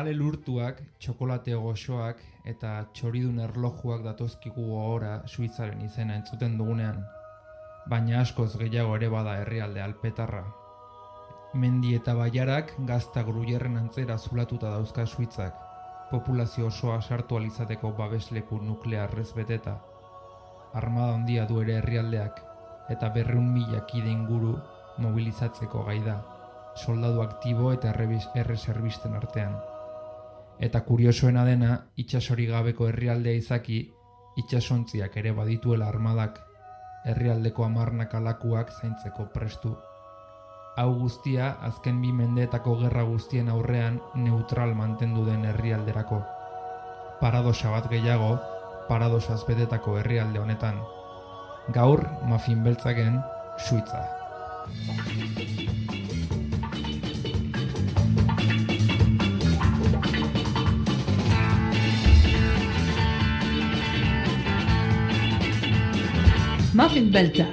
Tamalel urtuak, txokolate goxoak eta txoridun erlojuak datozkigu gogora Suitzaren izena entzuten dugunean, baina askoz gehiago ere bada herrialde alpetarra. Mendi eta baiarak gazta gruierren antzera zulatuta dauzka Suitzak, populazio osoa sartu alizateko babesleku nuklearrez beteta. Armada handia du ere herrialdeak, eta 200.000 kide inguru mobilizatzeko gai da, soldadu aktibo eta erreserbisten artean. Eta kuriosoena dena, itsasori gabeko herrialdea izaki, itsasontziak ere badituela armadak, herrialdeko 10 alakuak zaintzeko prestu. Hau guztia, azken 2 mendeetako gerra guztien aurrean neutral mantendu den herrialderako. Paradoxa bat gehiago, paradosaz betetako herrialde honetan. Gaur, muffin beltzaken, Suitza. Muffin beltzak.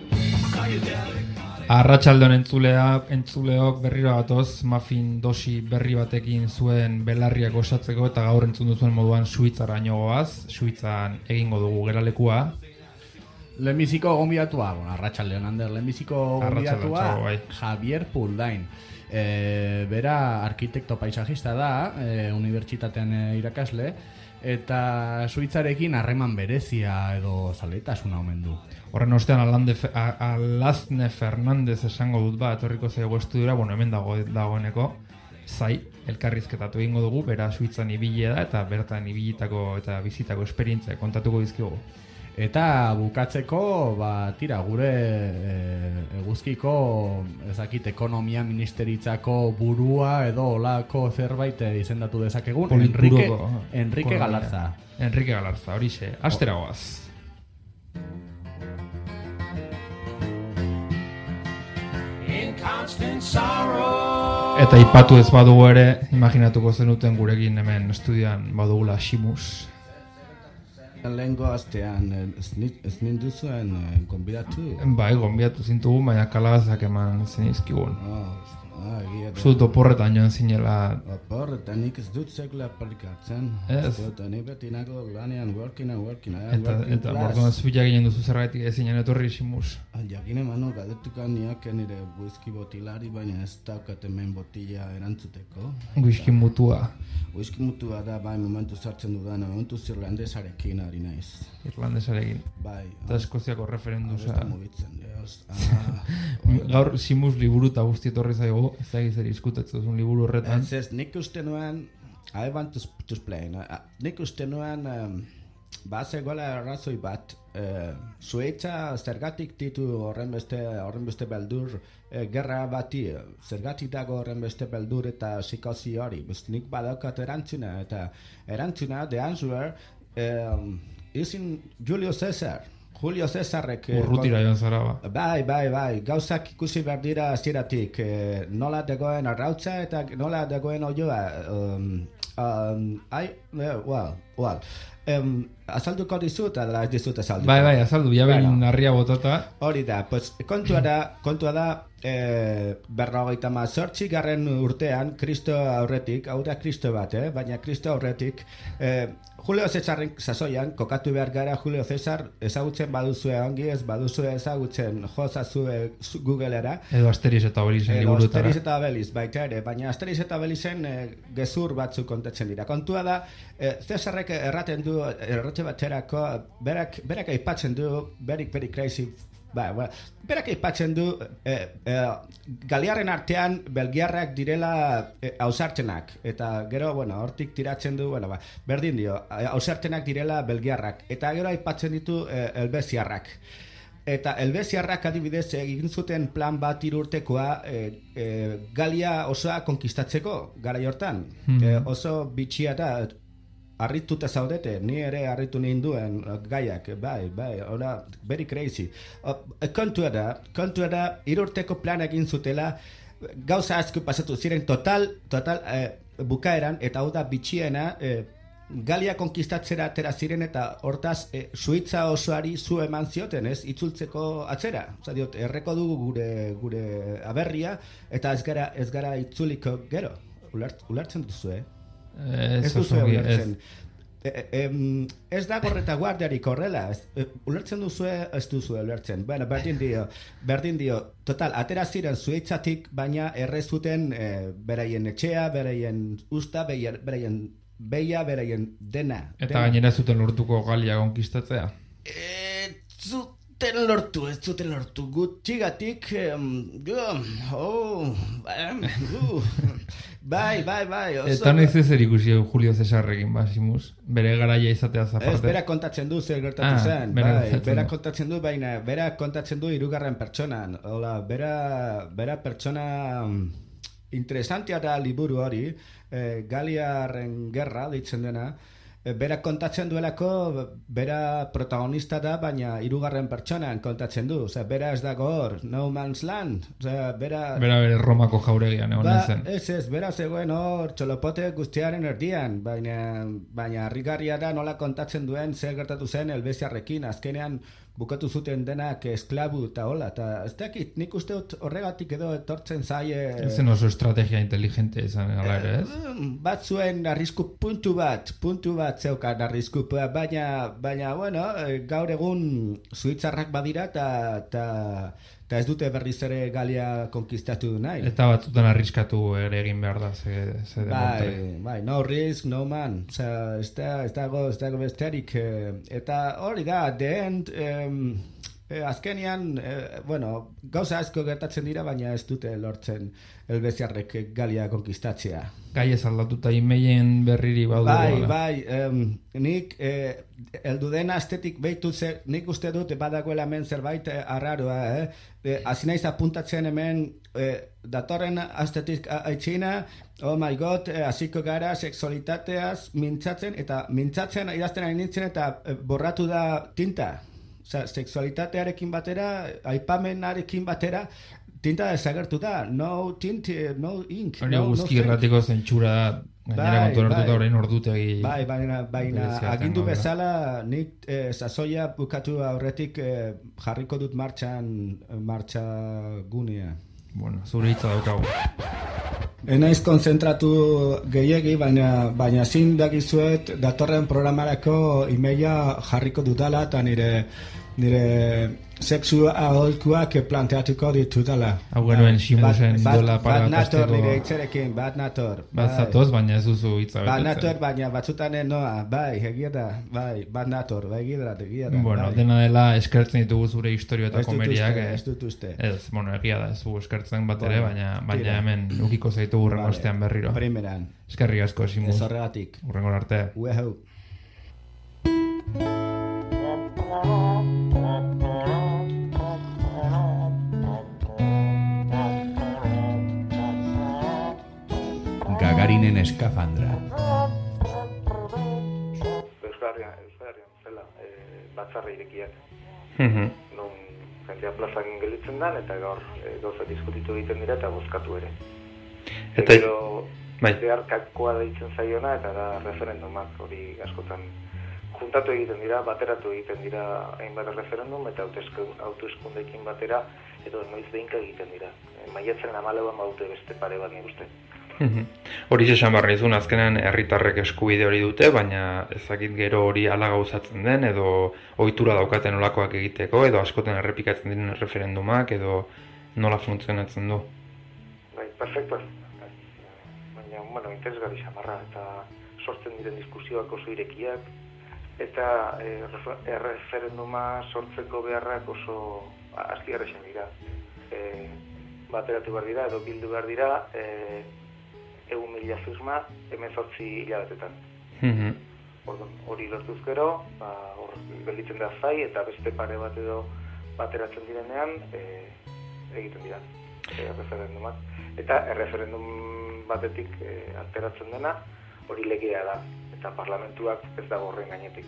Arratsaldon entzuleok berriro gatoz, muffin dosi berri batekin zuen belarriak osatzeko eta gaur entzun duzuen moduan Suitzaraino goaz, Suitzan egingo dugu geralekua. Lehenbiziko gonbidatua, arratsaldeon Ander, lehenbiziko gonbidatua Javier Puldain. Bera arkitekto paisajista da, unibertsitatean irakasle, eta Suitzarekin harreman berezia edo zaletasuna omen du. Horren ostean Alazne Fernandez esango dut etorriko zaigu estudiora, hemen dagoeneko, zai, elkarrizketatu egingo dugu, bera Suitzan ibilia da, eta bertan ibilitako eta bizitako esperientzia kontatuko dizkigu. Eta bukatzeko, tira, gure eguzkiko, ezakit, ekonomia ministeritzako burua edo olako zerbait izendatu dezakegun, Enrique Galarza. Enrique Galarza, horixe, astera goaz. Eta ipatu ez badugu ere, imaginatuko zenuten gurekin hemen estudioan badugula Ximus. Lehenko astean ez ninduzuen gonbidatu? Bai, gonbidatu zintugu, baina kalabazak eman zenizkigun. Zut oporretan joan zinela. Oporretan nik ez dut sekula aplikatzen. Ez. Nik beti nago lanean working. Eta borduan zubiak ginen duzu zergatik ezinen etorri Ximus. Jakin emano galdetuko niak nire whisky botilari, baina ez daukat hemen botila erantzuteko. Whisky mutua. Whisky mutua da, bai, momentu sartzen dudana, momentu irlandesarekin ari naiz. Irlandesarekin. Bai. Eta Eskoziako referendusa. Hau mugitzen, Gaur Ximus liburu eta guzti etorri zaigu, ez da gizeri izkutetzen duzun liburu horretan. Ez, nik uste nuen, I want to explain, nik uste nuen, zegoela arrazoi bat, Suitza zergatik ditu horren beste beldur gerra bati, zergatik dago horren beste beldur eta psikosi hori, nik badaukat erantzuna, eta erantzuna, the answer, is in Julio Cesarrek Urrutira joan zara ba. Bai, gauzak ikusi behar dira hasieratik, nola dagoen arrautza eta nola dagoen oioa. Azalduko dizut, ala ez dizut azalduko. Bai, azaldu, jabein harria botata. Hori da, kontua da, 58. urtean, Kristo aurretik, hau da Kristo bat, baina Kristo aurretik, Julio Cesarren sasoian, kokatu behar gara Julio Cesar, ezagutzen baduzue ongi, ez baduzue ezagutzen jozazue Googlera. Edo Asterix eta Obelixen liburutara. Asterix eta Obelix, baita ere, baina Asterix eta Obelixen gezur batzuk kontatzen dira. Kontua da, Cesarrek erraten du, erratxe baterako, berak aipatzen du, very crazy, berak aipatzen du, galiarren artean belgiarrak direla ausartenak, eta gero, hortik tiratzen du, berdin dio, ausartenak direla belgiarrak, eta gero aipatzen ditu elbeziarrak. Eta elbeziarrak adibidez egin zuten plan bat 3 urtekoa Galia osoa konkistatzeko, garai hortan. Oso bitxia da, harrituta zaudete, ni ere harritu ninduen gaiak, bai, ora, very crazy. Kontua da, 3 urteko plan egin zutela, gauza asko pasatu ziren total bukaeran, eta hau da bitxiena, Galia konkistatzera atera ziren eta hortaz Suitza osoari zu eman zioten, ez, itzultzeko atzera. Osa diot, erreko dugu gure aberria eta ez gara itzuliko gero. Ulertzen duzu, Ez duzu ulertzen. Ez da gorreta guardiarik horrela, ulertzen duzue, ez duzu ulertzen. Bueno, berdin dio, total, atera ziren zueitzatik, baina errezuten beraien etxea, beraien usta, beraien beia, beraien dena. Eta gainera zuten lortuko Galia konkistatzea? Ez zuten lortu gutxigatik, bai. Eta noiz ez ikusi Julio Cesarrekin, Basimus? Bere garaia izatea zaparte? Ez, berak kontatzen du zer gertatu zen, berak kontatzen du, baina berak kontatzen du hirugarren pertsonan. Hola, bera pertsona interesantia da liburu hori, Galiarren gerra deitzen dena. Berak kontatzen duelako, bera protagonista da, baina hirugarren pertsonan kontatzen du. Osea, bera ez dago hor, no man's land. Osea, bera bere Romako jauregian egon zen. Ez, bera zegoen hor txolopote guztiaren erdian, baina harrigarria da nola kontatzen duen zer gertatu zen Helveziarrekin. Azkenean bukatu zuten denak esklabu eta hola, eta ez dakit, nik uste dut horregatik edo etortzen zaie... Ezen oso estrategia inteligente izan ala ere, ez? Bat zuen arrisku puntu bat zeukan arrisku, baina bueno, gaur egun suitzarrak badira eta ez dute berriz ere Galia konkistatu nahi. Eta batzutan arriskatu ere egin behar da, ze bai, no risk, no man. Osea, ez dago besterik. Eta hori da, the end, azkenean, bueno, gauza asko gertatzen dira, baina ez dute lortzen Helveziarrek Galia konkistatzea. Gai ez aldatuta imeien berriri badu. Bai, nik heldu den astetik behitu nik uste dut badagoela hemen zerbait arraroa, hasi naiz apuntatzen hemen datorren astetik aitzina, oh my god, hasiko gara sexualitateaz mintzatzen idazten ari nintzen eta borratu da tinta. Osea, sexualitatearekin batera, aipamenarekin batera, tinta desagertu da, no tint, no ink. Hori guzki erratiko zentsura da, gainera kontunertuta orain ordutegi. Baina agindu bezala nik sasoia bukatu aurretik jarriko dut martxa gunea. Bueno, zure hitza daukagu. Enaiz konzentratu gehiegi, baina zin dakizuet datorren programarako emaila jarriko dutala eta nire sexu aholkuak planteatuko ditudala. Hau genuen Simusen dola para bat nator nire itzerekin, bat nator. Bat zatoz, baina ez duzu hitza betetzen. Bat nator, baina batzutan noa, egia da, bat nator, egia da. Bueno, dena dela eskertzen ditugu zure historio eta komeriak. Ez dut uste. Ez, bueno, egia da, ez du eskertzen bat ere, baina hemen ukiko zaitu urrengo astean berriro. Primeran. Eskerrik asko, Simus. Ez horregatik. Urrengo arte. Uehau. Gagarinen eskafandra. Euskarrian zela, batzarra irekiak. Non jendea plazan gelitzen dan, eta gaur gauza diskutitu egiten dira eta bozkatu ere. Eta zeharkakoa deitzen zaiona, eta da referendumak hori askotan juntatu egiten dira, bateratu egiten dira hainbat referendum, eta hauteskundeekin batera, edo noiz behinka egiten dira. Maiatzen 14an baute beste pare bat nik uste. Hori esan barra izun, azkenean herritarrek eskubide hori dute, baina ezakit gero hori ala gauzatzen den, edo ohitura daukaten olakoak egiteko, edo askotan errepikatzen diren referendumak, edo nola funtzionatzen du. Bai, perfecto. Baina, bueno, interesgarri samarra, eta sortzen diren diskusioak oso irekiak, eta referenduma sortzeko beharrak oso aski errexen dira. Bateratu behar dira, edo bildu behar dira, 1.000 firma 18 hilabetetan. Hori lortuz gero, hor gelditzen da zai, eta beste pare bat edo bateratzen direnean egiten dira referendumak. Eta referendum batetik alteratzen dena, hori legea da, eta parlamentuak ez dago horren gainetik.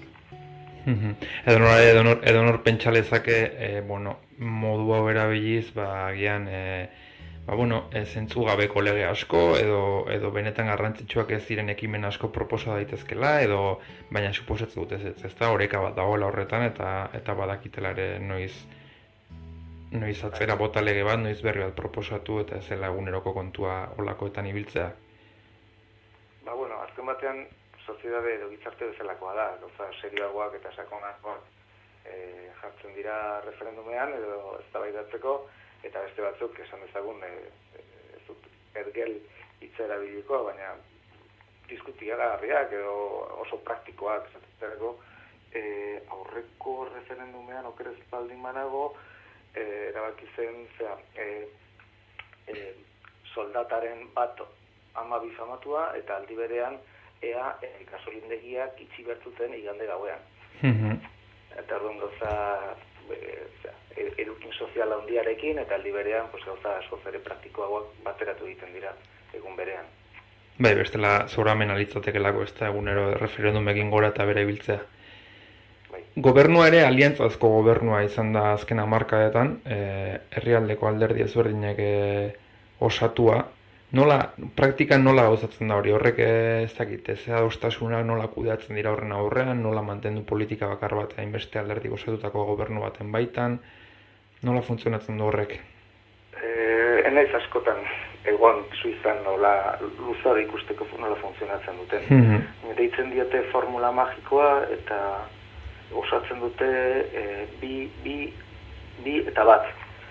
Edo nor pentsa lezake, modu hau erabiliz, agian zentzugabeko lege asko, edo benetan garrantzitsuak ez ziren ekimen asko proposa daitezkela, edo baina suposatzen dut ez da, oreka bat dagoela horretan, eta badakitela ere noiz atzera bota lege bat, noiz berri bat proposatu, eta ez zela eguneroko kontua olakoetan ibiltzea. bueno, azken batean, soziedade edo gizarte bezalakoa da, gauza serioagoak eta sakonagoak jartzen dira referendumean edo eztabaidatzeko, eta beste batzuk esan dezagun ez dut ergel hitza erabiliko, baina diskutigarriak edo oso praktikoak esatetarako aurreko referendumean okerez baldin banago erabaki zen soldataren bat 12 famatua eta aldi berean ea gasolindegiak itxi bertzuten igande gauean. Eta orduan gauza edukin soziala handiarekin eta aldi berean gauza askoz ere praktikoagoak bateratu egiten dira egun berean. Bai, bestela zoramen alitzatekelako ez da egunero referendumekin gora eta bere ibiltzea. Bai. Gobernua ere aliantzazko gobernua izan da azken hamarkadetan, herrialdeko alderdi ezberdinek osatua. Praktikan nola gauzatzen da hori, horrek ez dakit, ez adostasunak nola kudeatzen dira horren aurrean, nola mantendu politika bakar bat hainbeste alderdik osatutako gobernu baten baitan, nola funtzionatzen du horrek? Enaiz askotan egon Suizan nola luzada ikusteko nola funtzionatzen duten. Deitzen diote formula magikoa eta osatzen dute bi eta bat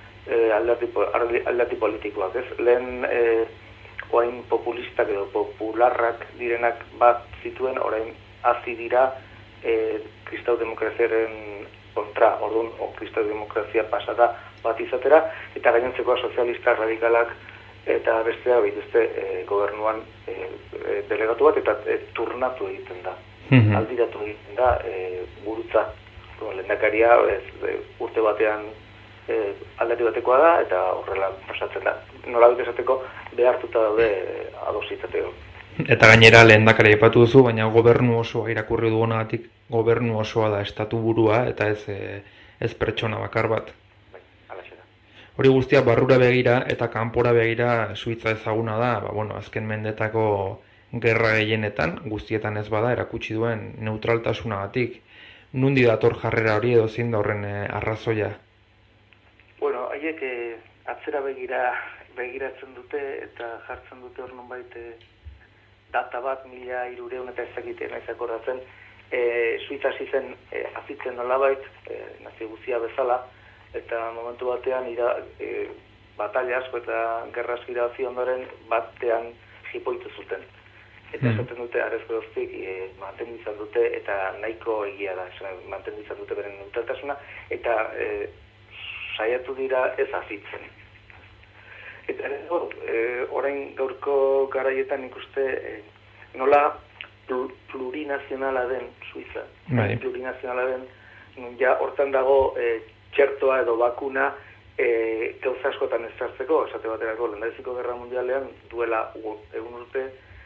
alderdi politikoak, ez? Lehen orain populistak edo popularrak direnak bat zituen, orain hasi dira kristau demokraziaren kontra, orduan kristau demokrazia pasada bat izatera, eta gainontzeko sozialistak radikalak eta bestea bituzte gobernuan delegatu bat eta turnatu egiten da. Aldiratu egiten da burutza. Lehendakaria urte batean alderdi batekoa da eta horrela pasatzen da. Nolabait esateko behartuta daude ados izateko. Eta gainera lehendakaria aipatu duzu, baina gobernu osoa irakurri dugunagatik gobernu osoa da estatu burua eta ez pertsona bakar bat. Hori guztia barrura begira eta kanpora begira Suitza ezaguna da, azken mendetako gerra gehienetan, guztietan ez bada, erakutsi duen neutraltasunagatik. Nundi dator jarrera hori edo zein da horren arrazoia? Haiek atzera begiratzen dute eta jartzen dute hor nonbait data bat 1300 eta ezakiten naiz akordatzen, Suitza azitzen nolabait, nazio guztia bezala, eta momentu batean batalla asko eta gerra asko irabazi ondoren batean jipoitu zuten. Eta esaten dute arez geroztik mantendu izan dute eta nahiko egia da, mantendu izan dute beren neutraltasuna eta saiatu dira ez azitzen. Eta orain gaurko garaietan ikuste nola plurinazionala den Suiza. Plurinazionala den, ja hortan dago txertoa edo bakuna gauza askotan ez sartzeko, esate baterako lehendabiziko gerra mundialean duela egun urte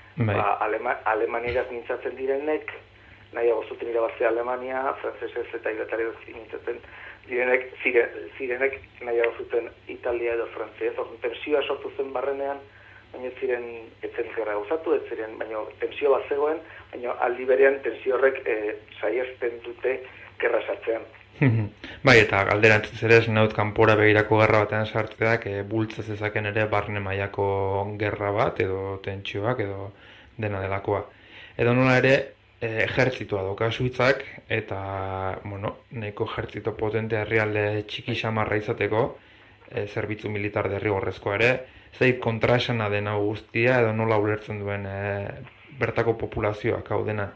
Alemaniaz mintzatzen direnek, nahiago zuten irabaztea Alemania, frantzesez eta inglaterrez mintzatzen direnek, zirenek nahiago zuten Italia edo frantzez, tensioa sortu zen barrenean, baina etzen gerra gauzatu, baina tensio bat zegoen, baina aldi berean tensio horrek saiesten dute gerra sartzean. Bai, eta galderantzez ere naut kanpora begirako gerra batean sartzeak bultza zezaken ere barne mailako gerra bat edo tentsioak edo dena delakoa. Edo nola ere ejertzitua dauka Suitzak eta nahiko ejertzito potente herrialde txiki xamarra izateko zerbitzu militar derrigorrezkoa ere, zeit kontraesana dena guztia edo nola ulertzen duen bertako populazioak hau dena.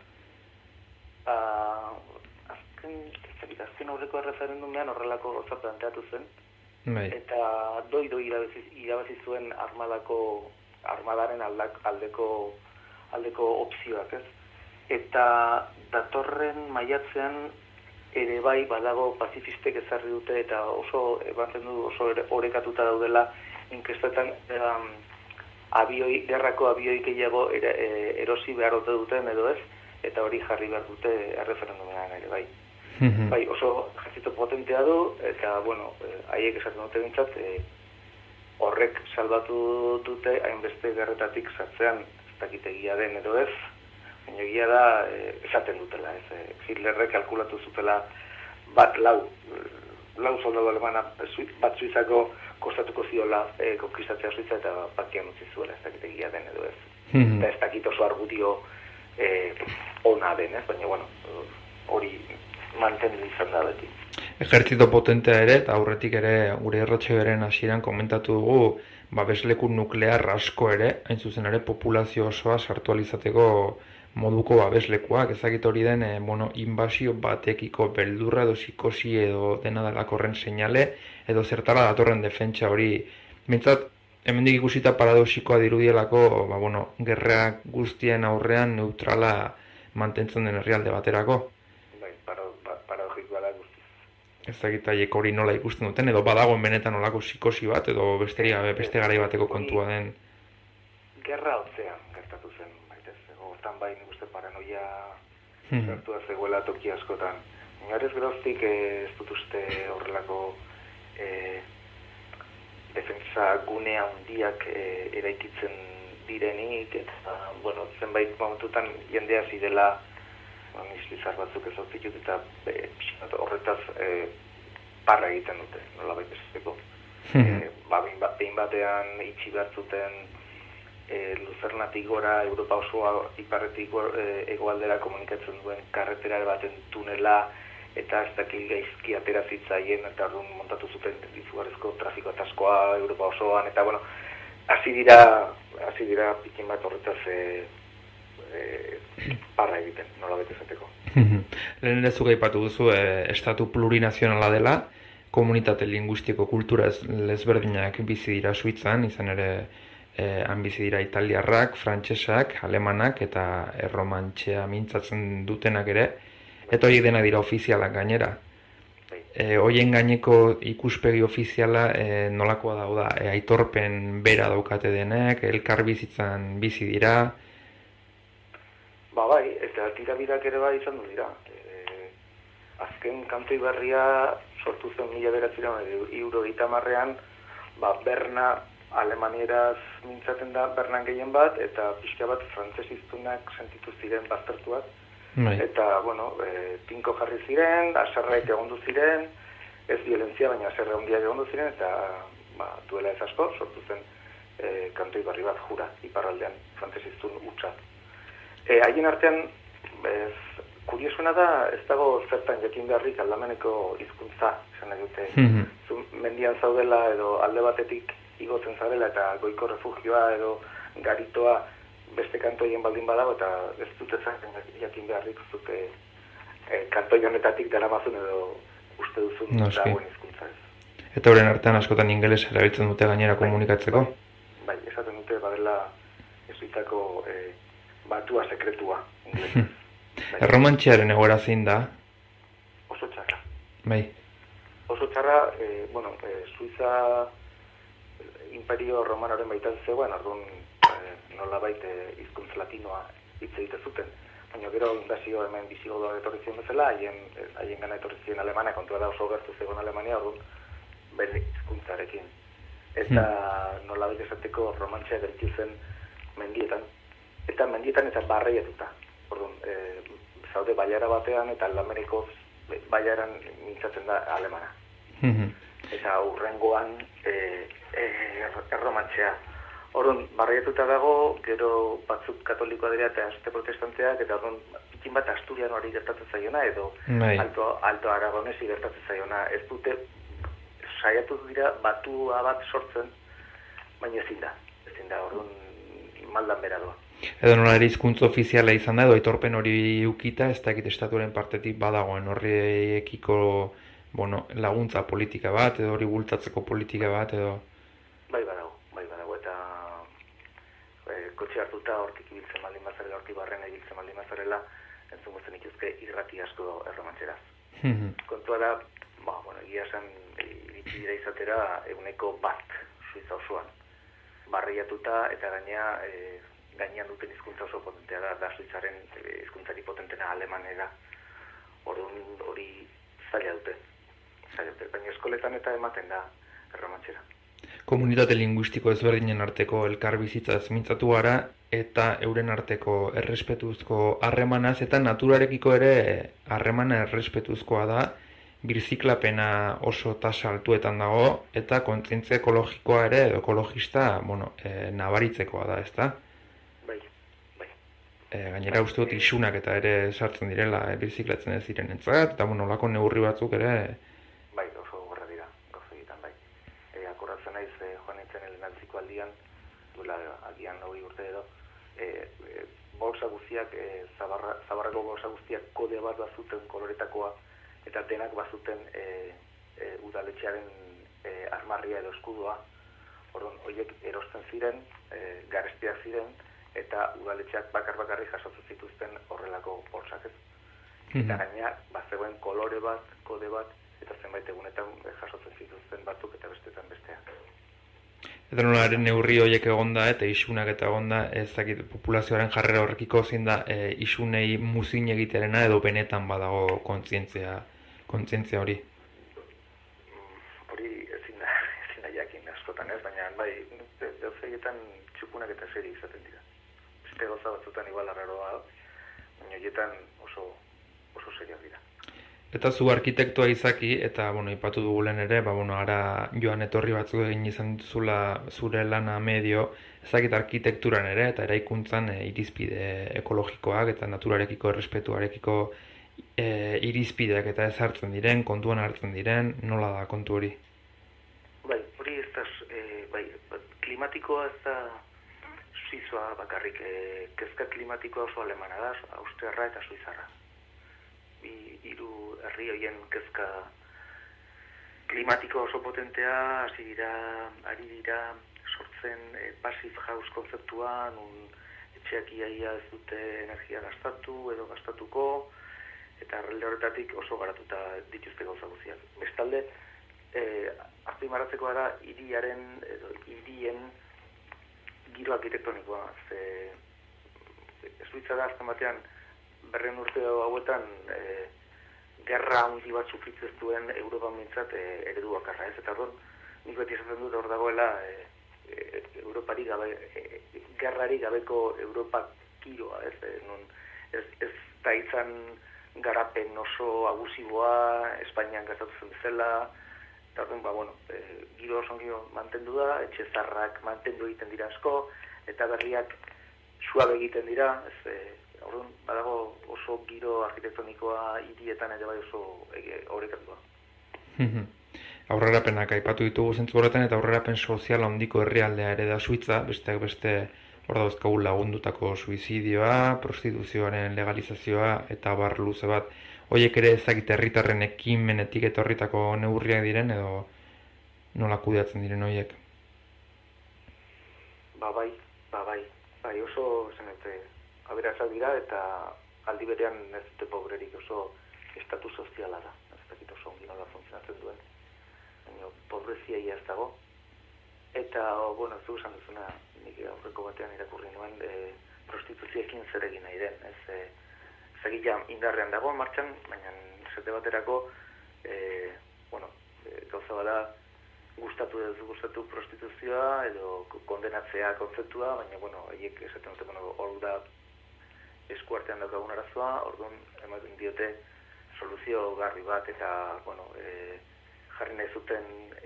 Aurreko referendumean horrelako gauza planteatu zen, eta doi irabazi zuen armadaren aldeko opzioak, ez? Eta datorren maiatzean ere bai badago pazifistek ezarri dute eta oso orekatuta daudela inkestetan gerrako abioi gehiago erosi behar duten edo ez, eta hori jarri behar dute referendumean ere bai. Bai, oso ejertzito potentea du, eta, haiek esaten dute bintzat, horrek salbatu dute hainbeste gerretatik sartzean, ez dakit egia den edo ez, baina egia da esaten dutela, ez. Hitlerrek kalkulatu zutela 1:4 lau soldadu alemana bat Suizako kostatuko ziola konkistatzea Suiza eta bakian utzi zuela, ez dakit egia den edo ez. Eta ez dakit oso argudio ona den, ez? Baina, bueno, hori mantendu izan da beti. Ejertzito potentea ere, eta aurretik ere gure irratsaioaren hasieran komentatu dugu, babesleku nuklear asko ere, hain zuzen ere populazio osoa sartu alizateko moduko babeslekuak, ezagit hori den, inbasio batekiko beldurra edo psikosi edo dena delakorren seinale, edo zertara datorren defentsa hori. Bintzat, hemendik ikusita paradoxikoa dirudielako, gerra guztien aurrean neutrala mantentzen den herrialde baterako. Bai, paradojikoa da guztiz. Ezagit haiek hori nola ikusten duten, edo badagoen benetan olako psikosi bat, edo beste garai bateko kontua den. Gerra hotzean gertatu zen, hortan bai nik uste paranoia gertua zegoela toki askotan. Garez geroztik ez dut uste horrelako defensa gune handiak eraikitzen direnik, eta, zenbait momentutan jendea zidela, izlizar batzuk ez aurkitut, eta horretaz parra egiten dute, nola baitezteko. Behin batean itxi behar zuten Luzernatik gora, Europa osoa iparretik hegoaldera komunikatzen duen karretera baten tunela, eta ez dakil gaizki atera zitzaien, eta orduan montatu zuten izugarrizko trafiko ataskoa Europa osoan, eta hasi dira pikin bat horretaz parra egiten, nola betezateko. Lehen ere zuk aipatu duzu, estatu plurinazionala dela, komunitate linguistiko kultura ezberdinak bizi dira Suitzan, izan ere han bizi dira italiarrak, frantsesak, alemanak eta erromantxea mintzatzen dutenak ere, eta horiek dena dira ofizialak gainera. Horien gaineko ikuspegi ofiziala nolakoa da, aitorpen bera daukate denek, elkar bizitzan bizi dira. Bai, eta tirabirak ere bai izan du dira. Azken kantoi berria sortu zen 1970ean, Berna alemanieraz mintzaten da Bernan gehien bat, eta pixka bat frantsesiztunak sentitu ziren baztertuak. Eta, tinko jarri ziren, aserraik egondu ziren, ez violentzia, baina aserra handiak egondu ziren, eta duela ez asko, sortu zen kantoi berri bat jura, iparraldean, frantsesiztun hutsa. Haien artean, kuriosuna da, ez dago zertan jakin beharrik aldameneko hizkuntza, esan nahi dute. Mendian zaudela edo alde batetik igotzen zarela eta goiko refugioa edo garitoa beste kantoien baldin badago, eta ez dute zaten jakin beharrik zute kantoi honetatik daramazun edo uste duzun dagoen hizkuntza ez. Eta horren artean askotan ingeles erabiltzen dute gainera komunikatzeko? Bai, esaten dute badela Suitzako batua sekretua. Erromantxearen egoera zein da? Oso txarra. Bai. Oso txarra, Suiza Imperio Romanoren baitan zegoen, orduan nolabait hizkuntz latinoa hitz egiten zuten. Baina gero inbasio hemen bisigodoak etorri ziren bezala, haien gana etorri ziren Alemania, kontua da oso gertu zegoen Alemania, orduan bere hizkuntzarekin. Eta nolabait esateko romantxea gelditu zen mendietan. Eta mendietan eta barreiatuta. Orduan, zaude baiara batean eta aldameriko baiaran mintzatzen da alemana. Eta hurrengoan erromantxea. Orduan, barreiatuta dago, gero batzuk katolikoa dira eta aste protestanteak, eta orduan, pikin bat asturianoari gertatzen zaiona, edo alto aragonesi gertatzen zaiona. Ez dute, saiatu dira batua bat sortzen, baina ezin da, orduan, maldan bera doa. Edo nola ere hizkuntza ofiziala izan da, edo aitorpen hori ukita, ez dakit estatuaren partetik badagoen horrekiko laguntza politika bat, edo hori bultatzeko politika bat, edo... Bai badago, eta kotxe hartuta hortik ibiltzen baldin bazarela, hortik barren ibiltzen baldin bazarela, entzun guztien ikuzke irrati asko erromantxeraz. Kontua da, egia esan iritsi dira izatera €1 Suiza osoan. Barreiatuta eta gainean duten hizkuntza oso potentea da Suitzaren hizkuntzari potentena alemanera. Orduan hori zaila dute. Baina eskoletan eta ematen da erromantxera. Komunitate linguistiko ezberdinen arteko elkarbizitza mintzatu gara, eta euren arteko errespetuzko harremanaz, eta naturarekiko ere harremana errespetuzkoa da, birziklapena oso tasa altuetan dago, eta kontzientzia ekologikoa ere, edo ekologista, nabaritzekoa da, ezta? Bai. Gainera uste dut isunak eta ere sartzen direla, birziklatzen ez diren entzat, eta olako neurri batzuk ere... Bai, oso gorra dira, gauza egiten, bai. Akorratzen naiz, joan nintzen lehenantziko aldian, duela agian 20 urte edo, bolsa guztiak, zabarrako bolsa guztiak kode bat bazuten koloretakoa, eta denak bazuten udaletxearen armarria edo eskudua. Orduan, horiek erosten ziren, garestiak ziren, eta udaletxeak bakarri jasotzen zituzten horrelako bolsak ez. Eta gaina, bazegoen kolore bat, kode bat, eta zenbait egunetan jasotzen zituzten batzuk eta bestetan besteak. Eta nolaren neurri horiek egonda eta isunak eta egonda, ezakit populazioaren jarrera horrekiko zein da isunei muzin egitearena edo benetan badago kontzientzia hori? Hori ezin da jakin askotan ez, baina bai, gauzaietan txukunak eta seri izaten dira. Beste gauza batzutan igual arraroa, baina horietan oso serioak dira. Eta zu arkitektoa izaki, eta, ipatu dugulen ere, ara joan etorri batzuk egin izan dituzula zure lana medio, ezakit arkitekturan ere, eta eraikuntzan irizpide ekologikoak eta naturarekiko, errespetuarekiko irizpideak eta ezartzen diren, kontuan hartzen diren, nola da kontu hori? Bai, hori ez da, klimatikoa ez da suizoa bakarrik, kezka klimatikoa oso alemana da, austriarra eta suizarra. Hiru herri horien kezka klimatiko oso potentea, ari dira sortzen passive house kontzeptua, nun etxeak iaia ez dute energia gastatu edo gastatuko, eta arrelde horretatik oso garatuta dituzte gauza guztiak. Bestalde, azpimarratzekoa da hirien giro arkitektonikoa. Suitza da azken batean 200 urte hauetan gerra handi bat sufritzen duen Europan mintzat eredu bakarra ez, eta orduan nik beti esaten dut hor dagoela gerrari gabeko Europa kiroa ez da izan garapen oso abusiboa Espainian gertatzen bezala, eta orduan giro oso mantendu da, etxe zarrak mantendu egiten dira asko, eta berriak suabe egiten dira, orduan badago oso giro arkitektonikoa hirietan ere bai oso horrekatua. Aurrerapenak aipatu ditugu zentzu horretan, eta aurrerapen sozial handiko herrialdea ere da Suitza, besteak beste hor dauzkagu lagundutako suizidioa, prostituzioaren legalizazioa eta bar luze bat. Horiek ere ezakite herritarren ekimenetik etorritako neurriak diren edo nola kudeatzen diren horiek? Bai, oso aberatsak dira eta aldi berean ez dute pobrerik, oso estatu soziala da. Ez dakit oso ongi nola funtzionatzen duen. Baina pobrezia ez dago. Eta, zu esan duzuna, nik aurreko batean irakurri nuen prostituzioekin zer egin nahi den. Zagila indarrean dago martxan, baina zerte baterako gauza bada gustatu edo gustatu prostituzioa edo kondenatzea kontzeptua, baina haiek esaten dute hor da eskuartean daukagun arazoa, orduan ematen diote soluzio garri bat eta jarri nahi zuten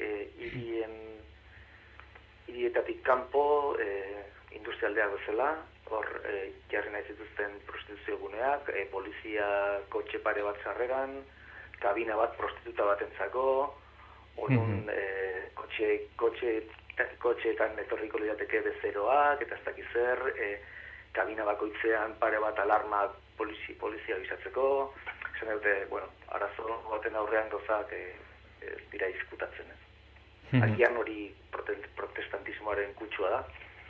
hirietatik kanpo industrialdeak bezala, hor jarri nahi zituzten prostituzio guneak, polizia kotxe pare bat sarreran, kabina bat prostituta batentzako, orduan kotxeetan etorriko lirateke bezeroak eta ez dakiz zer, kabina bakoitzean pare bat alarma polizia bizatzeko, esan dute, arazo baten aurrean gauzak ez dira izkutatzen. Agian hori protestantismoaren kutsua da.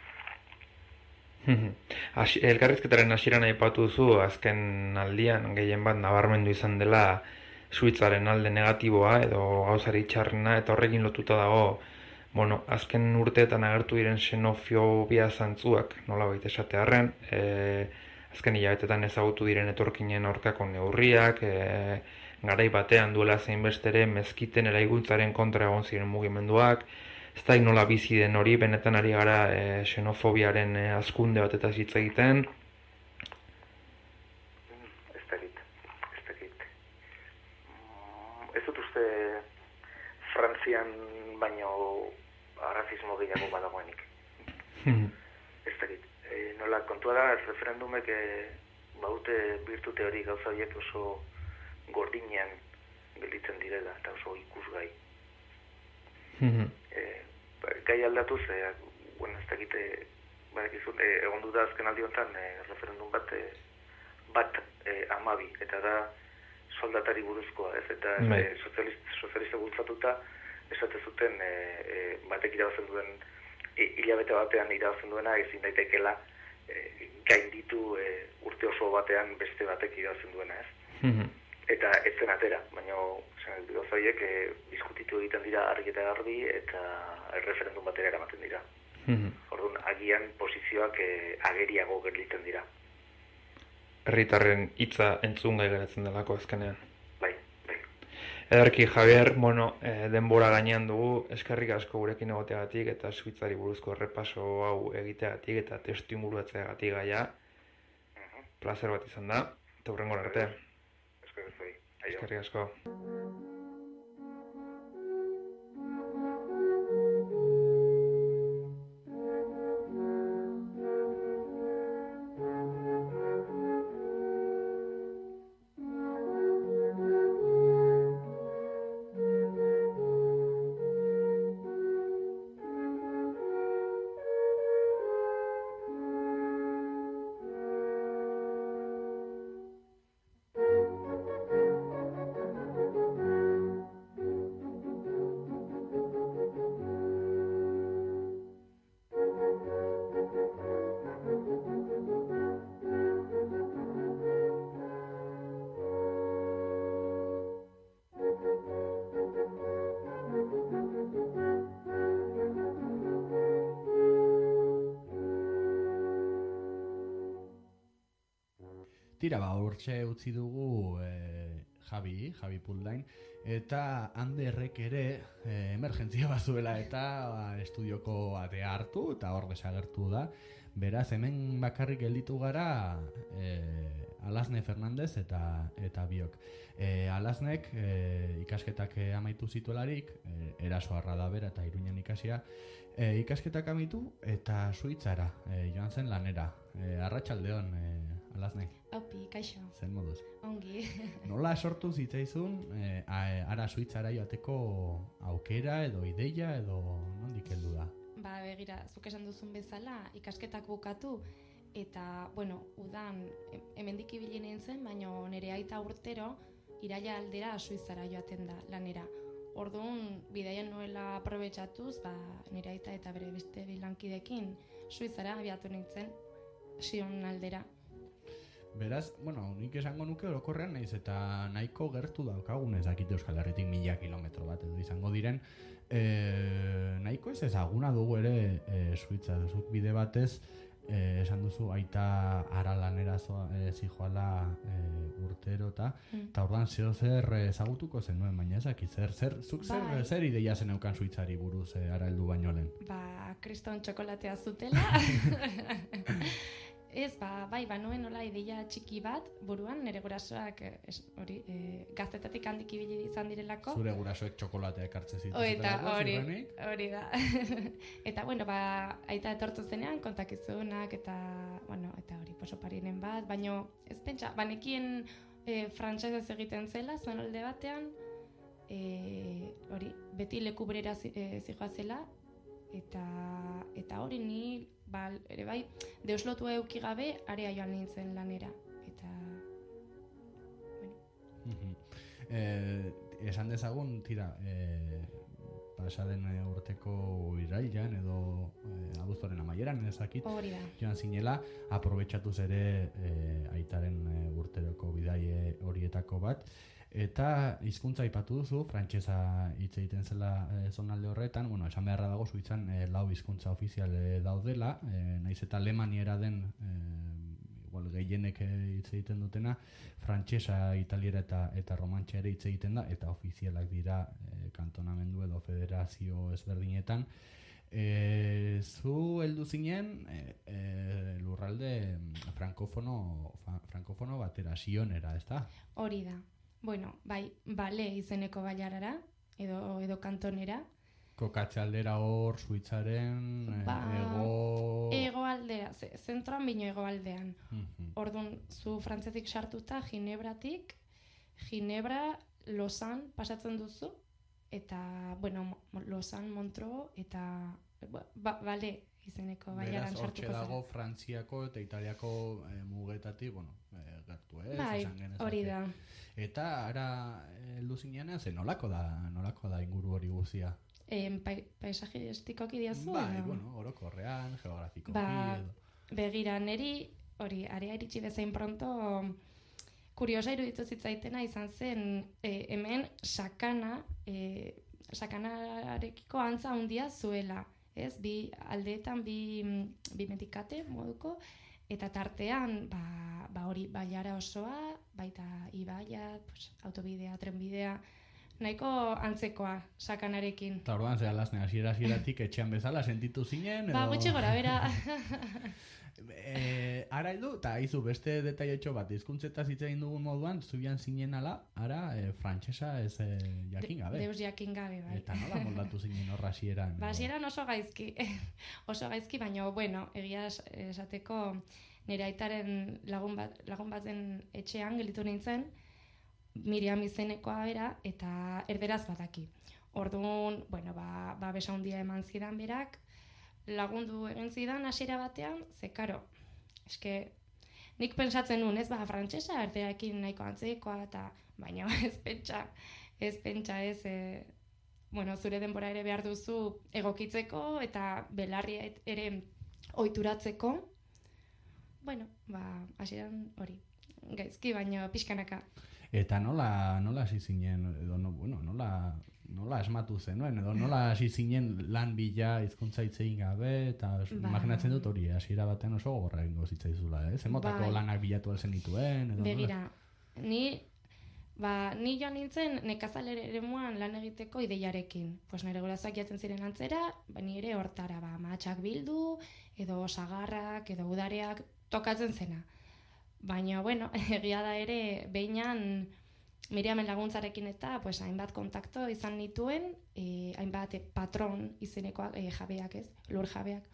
Elkarrizketaren hasieran aipatu duzu, azken aldian gehien bat nabarmendu izan dela Suitzaren alde negatiboa edo gauzari txarrena, eta horrekin lotuta dago azken urteetan agertu diren xenofobia zantzuak, nola baita esatearren, azken hilabetetan ezagutu diren etorkinen aurkako neurriak, garai batean duela zeinbestere mezkiten eraikuntzaren kontra egon ziren mugimenduak, ez da nola bizi den hori, benetan ari gara xenofobiaren hazkunde batetaz hitz egiten. Ez dakit. ez dut uste Frantzian baino arrazismo gehiago badagoenik. Ez dakit. Nola kontua da, referendumek baute birtute hori gauza horiek oso gordinean gelditzen direla, eta oso ikusgai. Gai aldatuz, bueno, ez dakit, egon dut da azken aldi honetan referendum bat 12, eta da soldatari buruzkoa, ez, eta sozialista bultzatuta esate zuten batek irabazen duen, hilabete batean irabazen duena ezin daitekeela gainditu urte oso batean beste batek irabazen duena, ez? Eta ez zen atera, baina gozaiek diskutitu egiten dira argi eta garbi eta referendum batera eramaten dira. Orduan, agian posizioak ageriago gelditzen dira. Herritarren hitza entzungai geratzen delako azkenean. Bai. Ederki, Javier, denbora gainean dugu, eskerrik asko gurekin egoteagatik eta Suitzari buruzko errepaso hau egiteagatik eta testu inguruatzeagatik gaia. Plazer bat izan da, eta hurrengora arte. Eskerrik asko. Tira, hortxe utzi dugu Javi Puldain, eta Anderrek ere emergentzia bazuela eta estudioko atea hartu eta hor desagertu da. Beraz, hemen bakarrik gelditu gara Alasne Fernandez eta biok. Alasnek ikasketak amaitu zituelarik, erasoarra da bera eta Iruñan ikasia, ikasketak amaitu eta Suitzara joan zen lanera. Arratsaldeon, Alasne. Aupi, kaixo. Zen moduz. Ongi. Nola sortu zitzaizun ara Suitzara joateko aukera edo ideia edo nondik heldu da? Ba, begira, zuk esan duzun bezala, ikasketak bukatu eta, udan hemendik ibili nintzen, baina nire aita urtero iraila aldera Suitzara joaten da lanera. Orduan, bidaia nuela aprobetxatuz, nire aita eta bere beste bilankidekin Suitzara abiatu nintzen, Sion aldera. Beraz, nik esango nuke orokorrean naiz eta nahiko gertu daukagun ezakite Euskal Herritik 1000 kilometro bat edo izango diren, nahiko ez ezaguna dugu ere Suitza. Zuk bide batez esan duzu aita ara lanera zijoala urtero eta orduan zer ezagutuko zenuen, baina ezakit zer ideia zeneukan Suitzari buruz ara heldu baino lehen? Kriston txokolatea zutela. Ez, nuen nola ideia txiki bat, buruan, nire gurasoak gaztetatik handik ibili izan direlako. Zure gurasoek txokolateak hartzen zituztelako, ziurrenik? Hori da. Eta, aita etortu zenean, kontakizunak, eta hori, posoparinen bat, baina ez pentsa, banekien frantsesez egiten zela, zonalde batean, beti leku berera zijoa zela, eta hori ni ere bai, deuslotua euki gabe area joan nintzen lanera. Eta, esan dezagun, tira, pasaden urteko irailean edo abuztuaren amaieran ezakit, joan zinela, aprobetxatuz ere aitaren urteroko bidai horietako bat. Eta hizkuntza aipatu duzu, frantsesa hitz egiten zela zonalde horretan, esan beharra dago Suitzan 4 hizkuntza ofizial daudela, naiz eta alemaniera den gehienek hitz egiten dutena, frantsesa, italiera eta romantxa ere hitz egiten da, eta ofizialak dira kantonamendu edo federazio ezberdinetan. Zu heldu zinen lurralde frankofono batera, Sionera, ezta? Hori da. bueno, bai, bale izeneko bailarara, edo kantonera. Kokatze aldera hor, Suitzaren, Ego aldera, zentroan bino ego aldean. Orduan, zu frantzetik sartuta, Ginebratik, Ginebra, Lausanne pasatzen duzu, eta, bueno, Lausanne, Montreux, eta, bale izeneko bailaran sartuko zara. Beraz, dago Frantziako eta Italiako mugetatik, bueno, gertu, bai, hori da. Eta, ara, heldu zinean, nolako da inguru hori guzia? Paisajistikoki diazu? Bai, bueno, orokorrean, geografikoki. Begira, neri, hori, area iritsi bezain pronto, kuriosa iruditu zitzaitena izan zen, hemen sakanarekiko antza handia zuela, ez? Bi aldeetan, bi medikate moduko, eta tartean, hori, bailara osoa, baita ibaia, autobidea, trenbidea, nahiko antzekoa sakanarekin. Eta orduan, zera lasne, hasieratik etxean bezala sentitu zinen, edo... Gutxi gora, bera. Ara heldu, eta izu beste detailetxo bat, hizkuntzetaz hitz egin dugun moduan, zubian zinen ala, ara frantsesa ez jakin gabe. Deus jakin gabe, bai. Eta nola moldatu zinen horra hasieran? Hasieran oso gaizki. Oso gaizki, baina, bueno, egia esateko nire aitaren lagun baten etxean gelditu nintzen, Miriam izenekoa bera, eta erderaz badaki. Orduan, bueno, besa handia eman zidan berak, lagundu egin zidan hasiera batean, ze karo, eske, nik pentsatzen nuen, ez frantsesa erderakin nahiko antzekoa, eta baina ez pentsa, bueno, zure denbora ere behar duzu egokitzeko, eta belarria ere ohituratzeko, bueno, hasieran hori, gaizki, baina pixkanaka. Eta nola hasi zinen, edo nola asmatu zenuen, edo nola hasi zinen lan bila hizkuntza hitz egin gabe, eta imaginatzen dut hori, hasiera batean oso gogorra egingo zitzaizula, zenbotako lanak bilatu alzen dituen, edo begira, ni joan nintzen nekazalere eremuan lan egiteko ideiarekin. Pues nire gurasoak jaten ziren antzera, ni ere hortara, mahatsak bildu, edo sagarrak, edo udareak tokatzen zena. Baina, bueno, egia da ere, behinan Miriamen laguntzarekin eta hainbat kontakto izan nituen, hainbat patron izenekoak, jabeak ez, lur jabeak.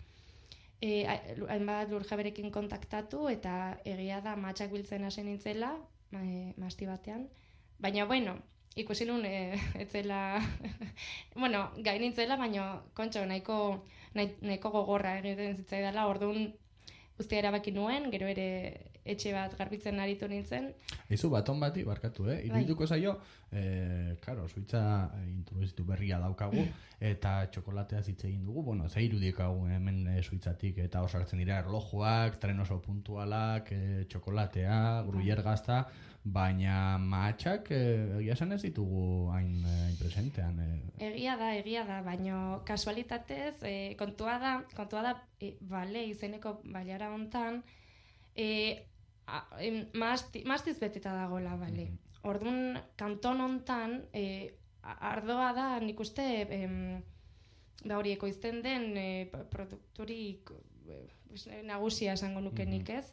Hainbat lur jaberekin kontaktatu eta egia da mahatsak biltzen hasi nintzela, masti batean. Baina, bueno, ikusi nun etzela, bueno, gai nintzela, baina kontxo nahiko gogorra egiten zitzaidala, orduan guztia erabaki nuen, gero ere etxe bat garbitzen aritu nintzen. Eizu baton bati, barkatu, iruduko zaio, karo, Suitza introduzitu berria daukagu, eta txokolatea hitz egin dugu, bueno, ze irudikagu hemen Suitzatik, eta osartzen dira erlojuak, tren oso puntualak, txokolatea, gruyer gazta, baina mahatsak egia esan ez ditugu hain presentean. Egia da, baina kasualitatez, kontua da, bale izeneko bailara hontan, mastiz beteta dagoela, bale. Orduan, kanton hontan, ardoa da, nik uste, hori ekoizten den produkturik nagusia esango nukenik, ez?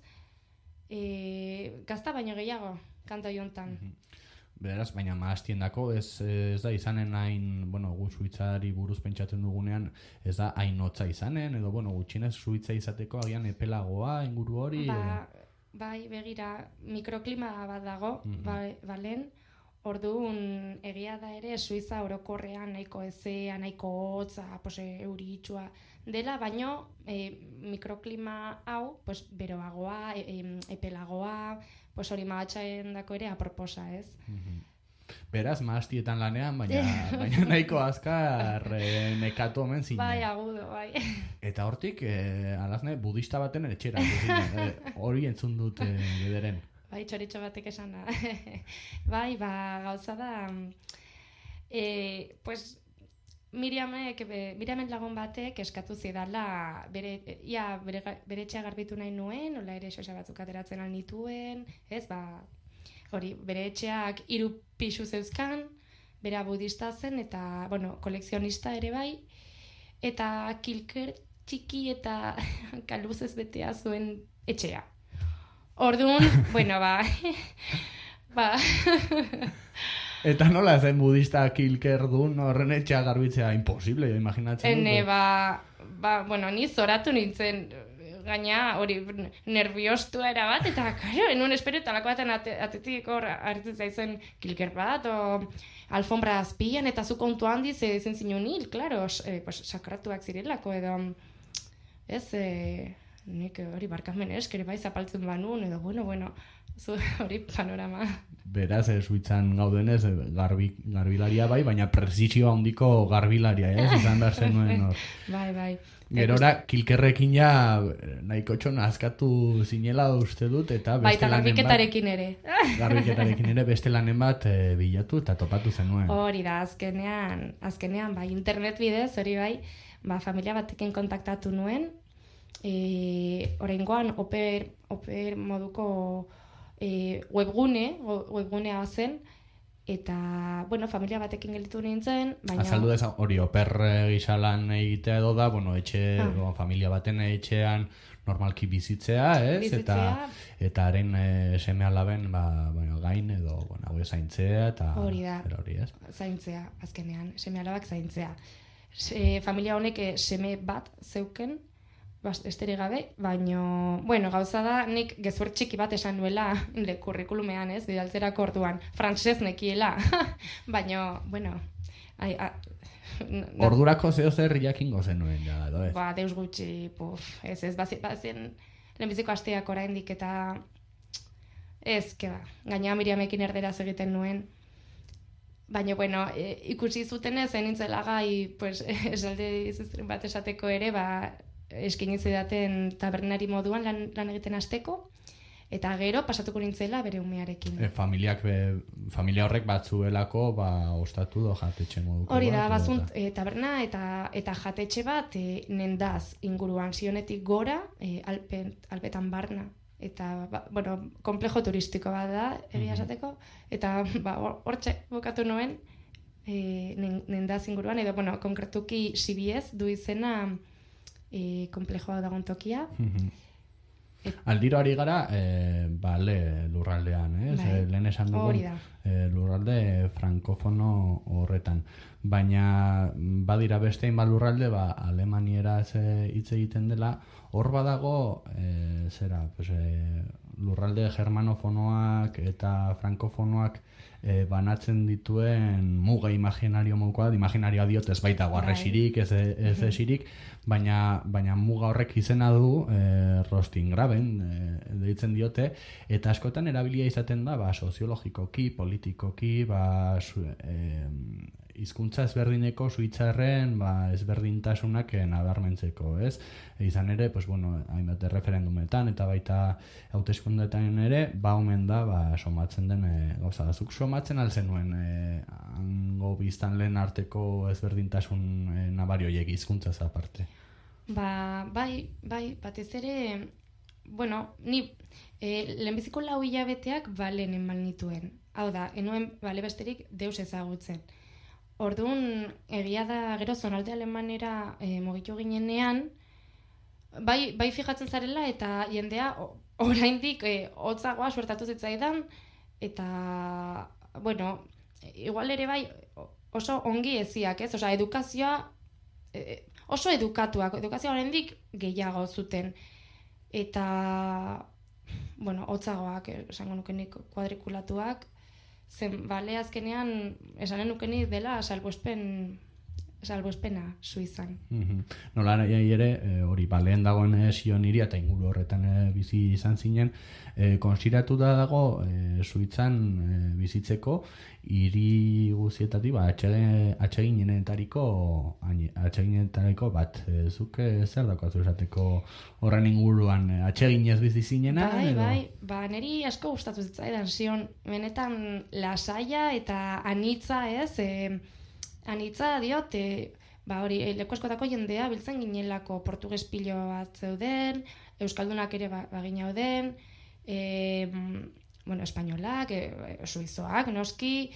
Gazta baino gehiago, kanto hontan. Beraz, baina mahastiendako ez da izanen hain, bueno, gu Suitzari buruz pentsatzen dugunean, ez da hain hotza izanen, edo, bueno, gutxinez Suitza izateko agian epelagoa, inguru hori? Bai, begira, mikroklima bat dago, balen, orduan egia da ere Suiza orokorrean nahiko ezea, nahiko hotza, euritxua dela, baino mikroklima hau, beroagoa, epelagoa, hori mahatsaen dako ere aproposa, ez? Beraz, mahastietan lanean, baina nahiko azkar nekatu omen zinen. Bai, agudo, bai. Eta hortik, alazne, budista baten etxera, hori entzun dut bederen. Bai, txoritxo batek esana. Bai, gauza da, Miriamen lagun batek eskatu zidala bere etxea garbitu nahi nuen, hola ere xosa batzuk ateratzen alnituen, ez, hori, bere etxeak 3 pisu zeuzkan, bera budista zen, eta, bueno, kolekzionista ere bai, eta kilker txiki eta kalbuzez betea zuen etxea. Orduan, bueno, Eta nola zen budista kilkerdun horren etxea garbitzea imposible, imaginatzen dut? Bueno, ni zoratu nintzen, gaina hori nerviostua erabat, eta karo, enun espero talako baten atetik hor hartzen zaizen kilker bat, o alfombra azpian, eta zu kontu handiz ezen zinun hil, klaro, sakratuak zirelako, edo, nik hori barkamen eskere bai zapaltzen banun, edo, bueno, zu hori panorama. Beraz, Suitzan gaudenez, garbilaria bai, baina prezizio handiko garbilaria, izan behar zenuen hor. Bai. Gerora, kilkerrekin ja nahiko txon askatu zinela uste dut, eta beste lanen bat... Garbiketarekin ere beste lanen bat bilatu eta topatu zenuen. Hori da, azkenean, bai, internet bidez, hori bai, familia batekin kontaktatu nuen, oraingoan oper moduko webgunea zen, eta, familia batekin gelditu nintzen, baina... Azaldu deza, hori, oper gisalan egitea edo da, familia baten etxean normalki bizitzea, ez? Bizitzea. Eta haren seme alaben, gain edo, zaintzea, eta... Hori da, ez? Zaintzea, azkenean, seme alabak zaintzea. Familia honek seme bat zeuken, estere gabe, baino, gauza da, nik gezur txiki bat esan nuela nire kurrikulumean, ez, bidaltzerako orduan, frantsez nekiela, baino, ordurako zeo zer jakingo zenuen, ja, edo ez? Deus gutxi, ez, bazien, lehenbiziko asteak oraindik eta, gaina Miriamekin erderaz egiten nuen, baina, ikusi zutenez, enintzela gai, esalde izuztren bat esateko ere, eskinitz edaten tabernari moduan lan egiten hasteko, eta gero pasatuko nintzela bere umearekin. Familia horrek batzuelako ostatu do jatetxe moduko. Hori da, bazunt taberna eta jatetxe bat nendaz inguruan, zionetik gora, alpetan barna. Eta, komplejo turistiko bat da, egia esateko, eta hortxe bukatu nuen nendaz inguruan, edo, konkretuki Sibiez du izena komplejoa dagoen tokia. Aldiro ari gara, lurraldean, lehen esan dugun lurralde frankofono horretan. Baina badira bestein lurralde, alemanieraz hitz egiten dela, hor badago, lurralde germanofonoak eta frankofonoak banatzen dituen muga imaginario modukoa, imaginarioa diot ez baita guarresirik, ez esirik, baina muga horrek izena du Rostingraben, deitzen diote, eta askotan erabilia izaten da soziologikoki, politikoki, hizkuntza ezberdineko suitzarren ezberdintasunak nabarmentzeko, ez? Izan ere, hainbat referendumetan eta baita hauteskundeetan ere, omen da, somatzen den gauza. Zuk somatzen alzenuen hango biztanleen arteko ezberdintasun nabarioiek hizkuntzaz aparte? Bai, batez ere, ni lehenbiziko 4 hilabeteak lehen eman nituen. Hau da, enuen besterik deus ezagutzen. Orduan, egia da gero zonalde alemanera mugitu ginenean, bai fijatzen zarela eta jendea oraindik hotzagoa suertatu zitzaidan, eta, igual ere bai oso ongi eziak, ez? Osea, edukazioa oso edukatuak, edukazioa oraindik gehiago zuten. Eta, hotzagoak, esango nukenik kuadrikulatuak, zen, azkenean, esanen nukenik dela salbuespena Suizan. Nola ere, hori lehen dagoen Sion hiria eta inguru horretan bizi izan zinen, konsideratu dago Suitzan bizitzeko hiri guztietatik atseginetariko bat. Zuk zer dakoazu esateko horren inguruan atseginez bizi zinena? Bai, niri asko gustatu zitzaidan Sion, benetan lasaia eta anitza, ez? Anitza diot, hori, leku askotako jendea biltzen ginelako portuges pilo bat zeuden, euskaldunak ere baginauden, espainolak, suizoak, noski,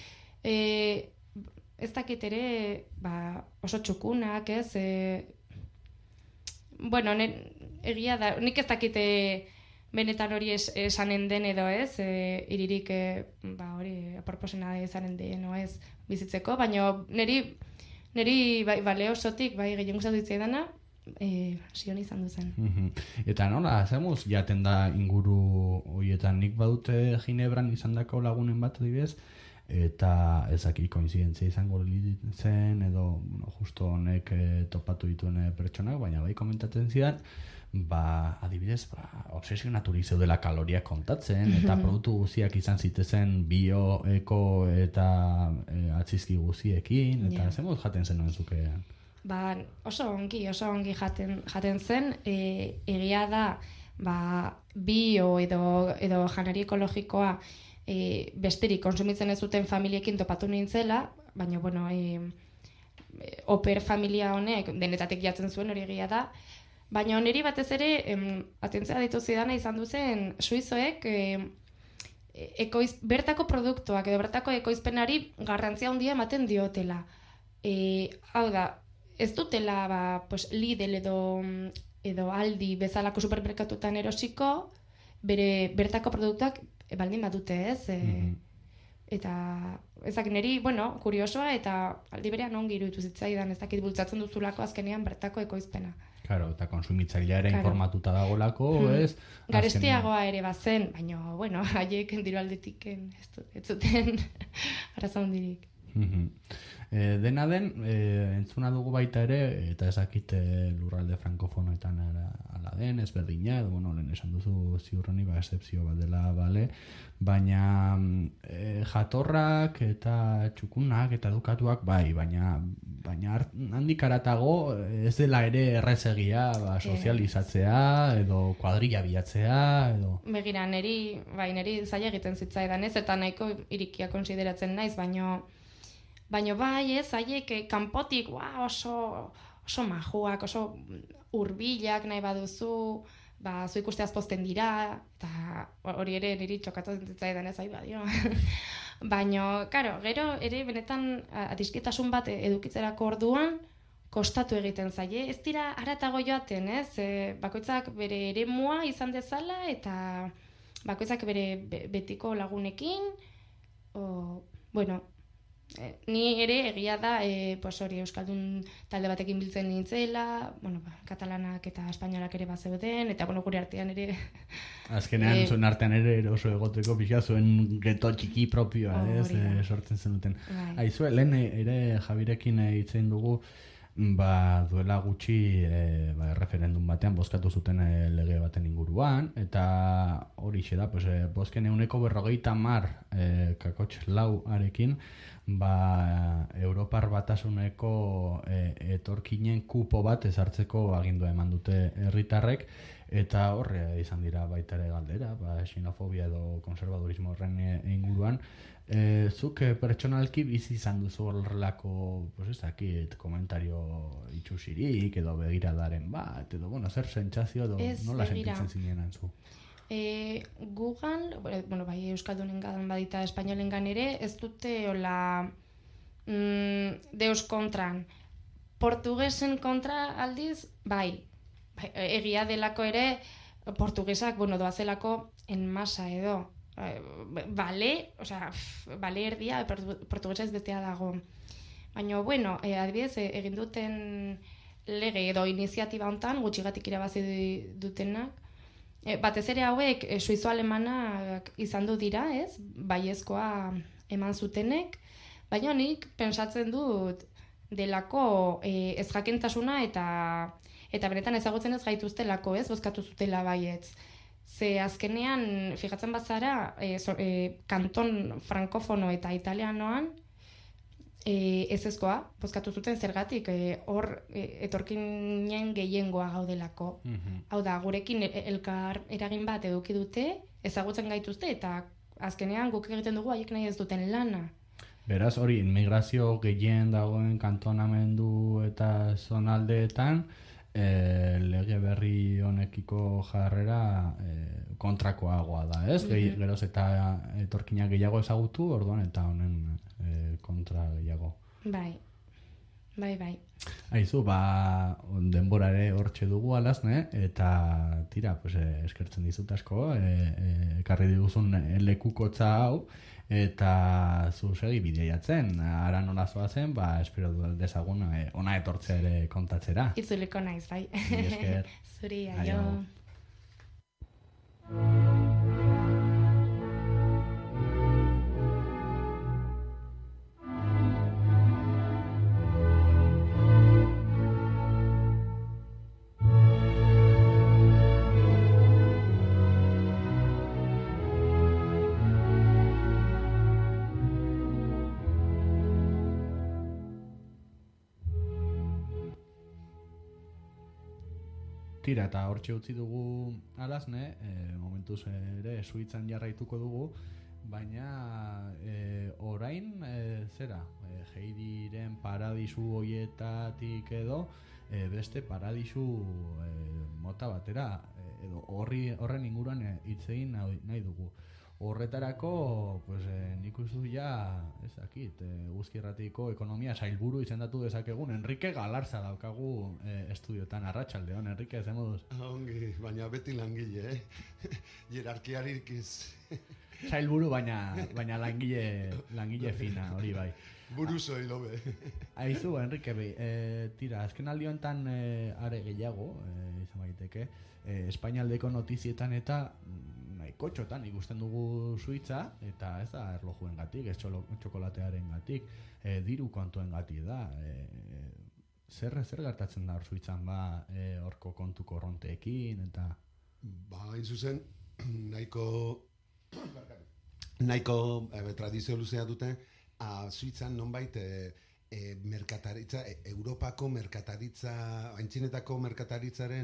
ez dakit ere, oso txukunak, ez, egia da, nik ez dakit benetan hori esanen den edo ez, iririk hori aproposena izanen den, no ez, bizitzeko, baina niri bale osotik, gehien gustatu ditzaidana, zion izan duzen. Eta nola, zemuz, jaten da inguru horietan nik badute Ginebran izan dako lagunen bat adibidez, eta ezaki koinzidentzia izango zen, edo justo honek topatu dituen pertsonak, baina bai komentatzen zidan, adibidez, obsesionaturi zeudela kaloriak kontatzen, eta produktu guziak izan zitezen bio, eko eta atzizki guziekin, eta zemuz jaten zenuen zukean? Oso ongi jaten zen, egia da, bio edo janari ekologikoa besterik konsumitzen ez zuten familiekin topatu nintzela, baina, oper familia honek denetatek jatzen zuen hori egia da, baina niri batez ere, atentzia ditu zidana izan duzen, suizoek bertako produktuak edo bertako ekoizpenari garrantzia handia ematen diotela. Hau da, ez dutela Lidl edo Aldi bezalako supermerkatutan erosiko, bertako produktuak baldin badute ez, eta ezak niri, kuriosoa eta aldi berean ongi iruditu zitzaidan, ez dakit bultzatzen duzulako azkenean bertako ekoizpena. Claro, eta konsumitzailearen informatuta dagolako, ez? Garestiagoa ere bazen, baina, haiek dirualdetik ez zuten arazo handirik. Dena den, entzuna dugu baita ere, eta ezakit lurralde frankofonoetan ala den, ezberdina, edo, lehen esan duzu ziurroni, excepzio bat dela, bale? Baina jatorrak eta txukunak eta dukatuak bai, baina handik aratago ez dela ere errezegia sozializatzea edo kuadrilla bilatzea edo... Begira, niri zaila egiten zitzaidan ez, eta nahiko irikia konsideratzen naiz, baina bai ez, haiek kanpotik oso majuak, oso hurbilak nahi baduzu, zu ikusteaz pozten dira, eta hori ere niri txokatzen zitzaidan ez, badio. Baina, gero ere benetan adiskitasun bat edukitzerako orduan kostatu egiten zaie. Ez dira haratago joaten, ez? Bakoitzak bere eremua izan dezala eta bakoitzak bere betiko lagunekin. Ni ere egia da, hori euskaldun talde batekin biltzen nintzela, katalanak eta espainolak ere bazeuden, eta gure artean ere... Azkenean zuen artean ere oso egoteko pixka zuen geto txiki propioa, sortzen zenuten. Aizue, lehen ere Javirekin hitzein dugu, duela gutxi referendum batean bozkatu zuten lege baten inguruan, eta hori xe da, bozken 40% kakotx lau arekin, Europar Batasuneko etorkinen kupo bat ezartzeko agindua eman dute herritarrek, eta horre izan dira baita ere galdera, xenofobia edo konservadurismo horren inguruan. Zuk pertsonalki bizi izan duzu horrelako, komentario itxusirik edo begiradaren bat, edo zer sentsazio edo nola sentitzen zinen zu? Gugan, bai euskaldunengan badita espainolengan ere, ez dute hola deus kontran. Portugesen kontra aldiz, bai, egia delako ere, portugesak, doazelako en masa edo. Bale erdia, portugesez betea dago. Baina, adibidez, egin duten lege edo iniziatiba hontan, gutxigatik irabazi dutenak, batez ere hauek suizo-alemanak izan du dira, ez? Baiezkoa eman zutenek, baina nik pentsatzen dut delako ezjakintasuna eta benetan ezagutzen ez gaituztelako, ez? Bozkatu zutela baietz. Ze azkenean, fijatzen bazara, kanton frankofono eta italianoan ezezkoa, bozkatu zuten zergatik, hor etorkinen gehiengoa gaudelako. Hau da, gurekin elkar eragin bat eduki dute, ezagutzen gaituzte, eta azkenean guk egiten dugu haiek nahi ez duten lana. Beraz, hori, inmigrazio gehien dagoen kantonamendu eta zonaldeetan, lege berri honekiko jarrera kontrakoagoa da, ez? Geroz eta etorkinak gehiago ezagutu, orduan eta honen kontra gehiago. Bai, Bai. Aizu, denbora ere hortxe dugu alazne, eta tira, pues, eskertzen dizut asko, ekarri diguzun lekukotza hau, eta zu segi bideiatzen, ara nola zoazen, espero dezagun ona etortzea ere kontatzera. Itzuliko naiz, bai. Esker. Zuri, aio. Tira, eta hortxe utzi dugu alazne, momentuz ere Suitzan jarraituko dugu, baina orain, Heidiren paradisu hoietatik edo, beste paradisu mota batera, edo horren inguruan hitz egin nahi dugu. Horretarako, pues, nik uste Guzki-Irratiko ekonomia sailburu izendatu dezakegun Enrique Galarza daukagu estudiotan. Arratsaldeon, Enrique, ze moduz? Ongi, baina beti langile, Hierarkiarik ez. Sailburu, baina langile fina, hori bai. Buruzoi lobe. Aizu, Enrique, tira, azken aldi honetan are gehiago, izan baiteke, Espainialdeko notizietan eta kotxotan ikusten dugu Suitza, eta ez da erlojuen gatik, ez txokolatearen gatik, diru kontuen gatik da. Zer gertatzen da hor Suitzan, horko kontu korronteekin, eta... Hain zuzen, nahiko tradizio luzea dute, Suitzan nonbait merkataritza, Europako merkataritza, aintzinetako merkataritzaren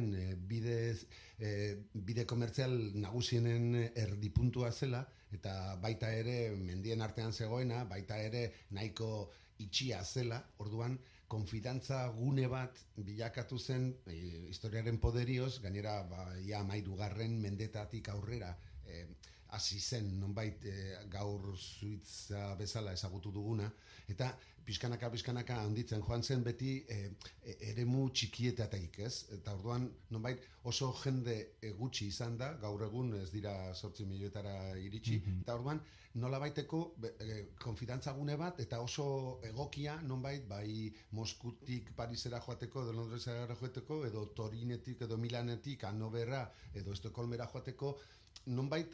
bide komertzial nagusienen erdipuntua zela, eta baita ere mendien artean zegoena, baita ere nahiko itxia zela, orduan konfidantza gune bat bilakatu zen historiaren poderioz, gainera ia 13. mendetatik aurrera hasi zen nonbait gaur Suitza bezala ezagutu duguna, eta pixkanaka handitzen joan zen beti eremu txikietatik, ez? Eta orduan nonbait oso jende gutxi izan da, gaur egun ez dira 8 milioetara iritsi, eta orduan nolabaiteko konfidantza gune bat, eta oso egokia nonbait bai Moskutik Parisera joateko, edo Londresera joateko, edo Torinetik, edo Milanetik, Hannoverra, edo Estokolmera joateko, nonbait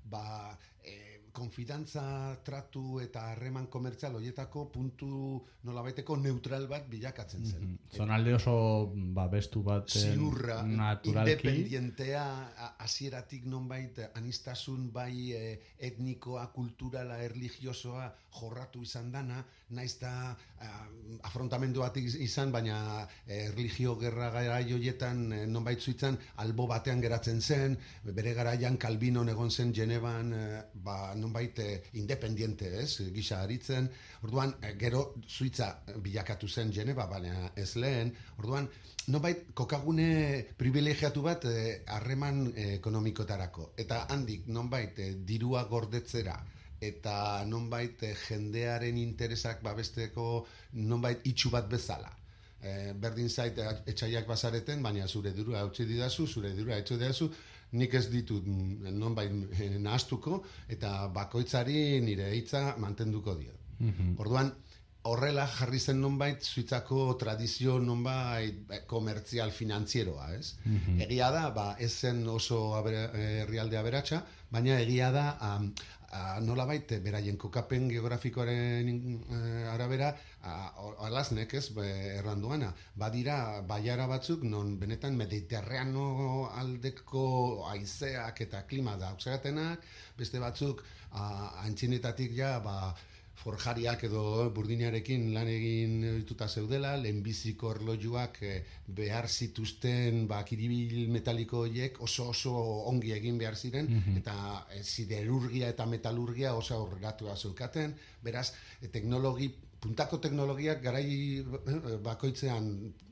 konfidantza tratu eta harreman komertzial horietako puntu nolabaiteko neutral bat bilakatzen zen. Zonalde oso bestu bat ziurra, naturalki. Independientea, hasieratik nonbait anistasun bai etnikoa, kulturala, erlijiosoa jorratu izan dana, naizta afrontamendu bat izan, baina erlijio gerra garai horietan nonbait Suitzan albo batean geratzen zen, bere garaian Calvinon egon zen Genevan, nonbait independiente, gisa aritzen. Orduan, gero Suitza bilakatu zen Geneva, baina ez lehen. Orduan, nonbait kokagune privilegiatu bat harreman ekonomikotarako. Eta handik, nonbait dirua gordetzera, eta nonbait jendearen interesak babesteko nonbait itxu bat bezala. Berdin zait etxaiak bazareten, baina zure dirua hautsi didazu, zure dirua etxo didazu, nik ez ditut nonbait nahaztuko, eta bakoitzari nire hitza mantenduko dio. Orduan, horrela jarri zen nonbait Suitzako tradizio nonbait komertzial finantzieroa, ez? Egia da, ez zen oso herrialde aberatsa, baina egia da nolabait beraien kokapen geografikoaren arabera alaznek, ez, erranduana. Badira baiara batzuk non benetan mediterrano aldeko haizeak eta klima dauksegatenak, beste batzuk antzinetatik forjariak edo burdinarekin lan egin dituta zeudela, lehenbiziko erlojuak behar zituzten kiribil metaliko horiek oso ongi egin behar ziren, eta siderurgia eta metalurgia oso aurreratua zeukaten, beraz, puntako teknologiak garai bakoitzean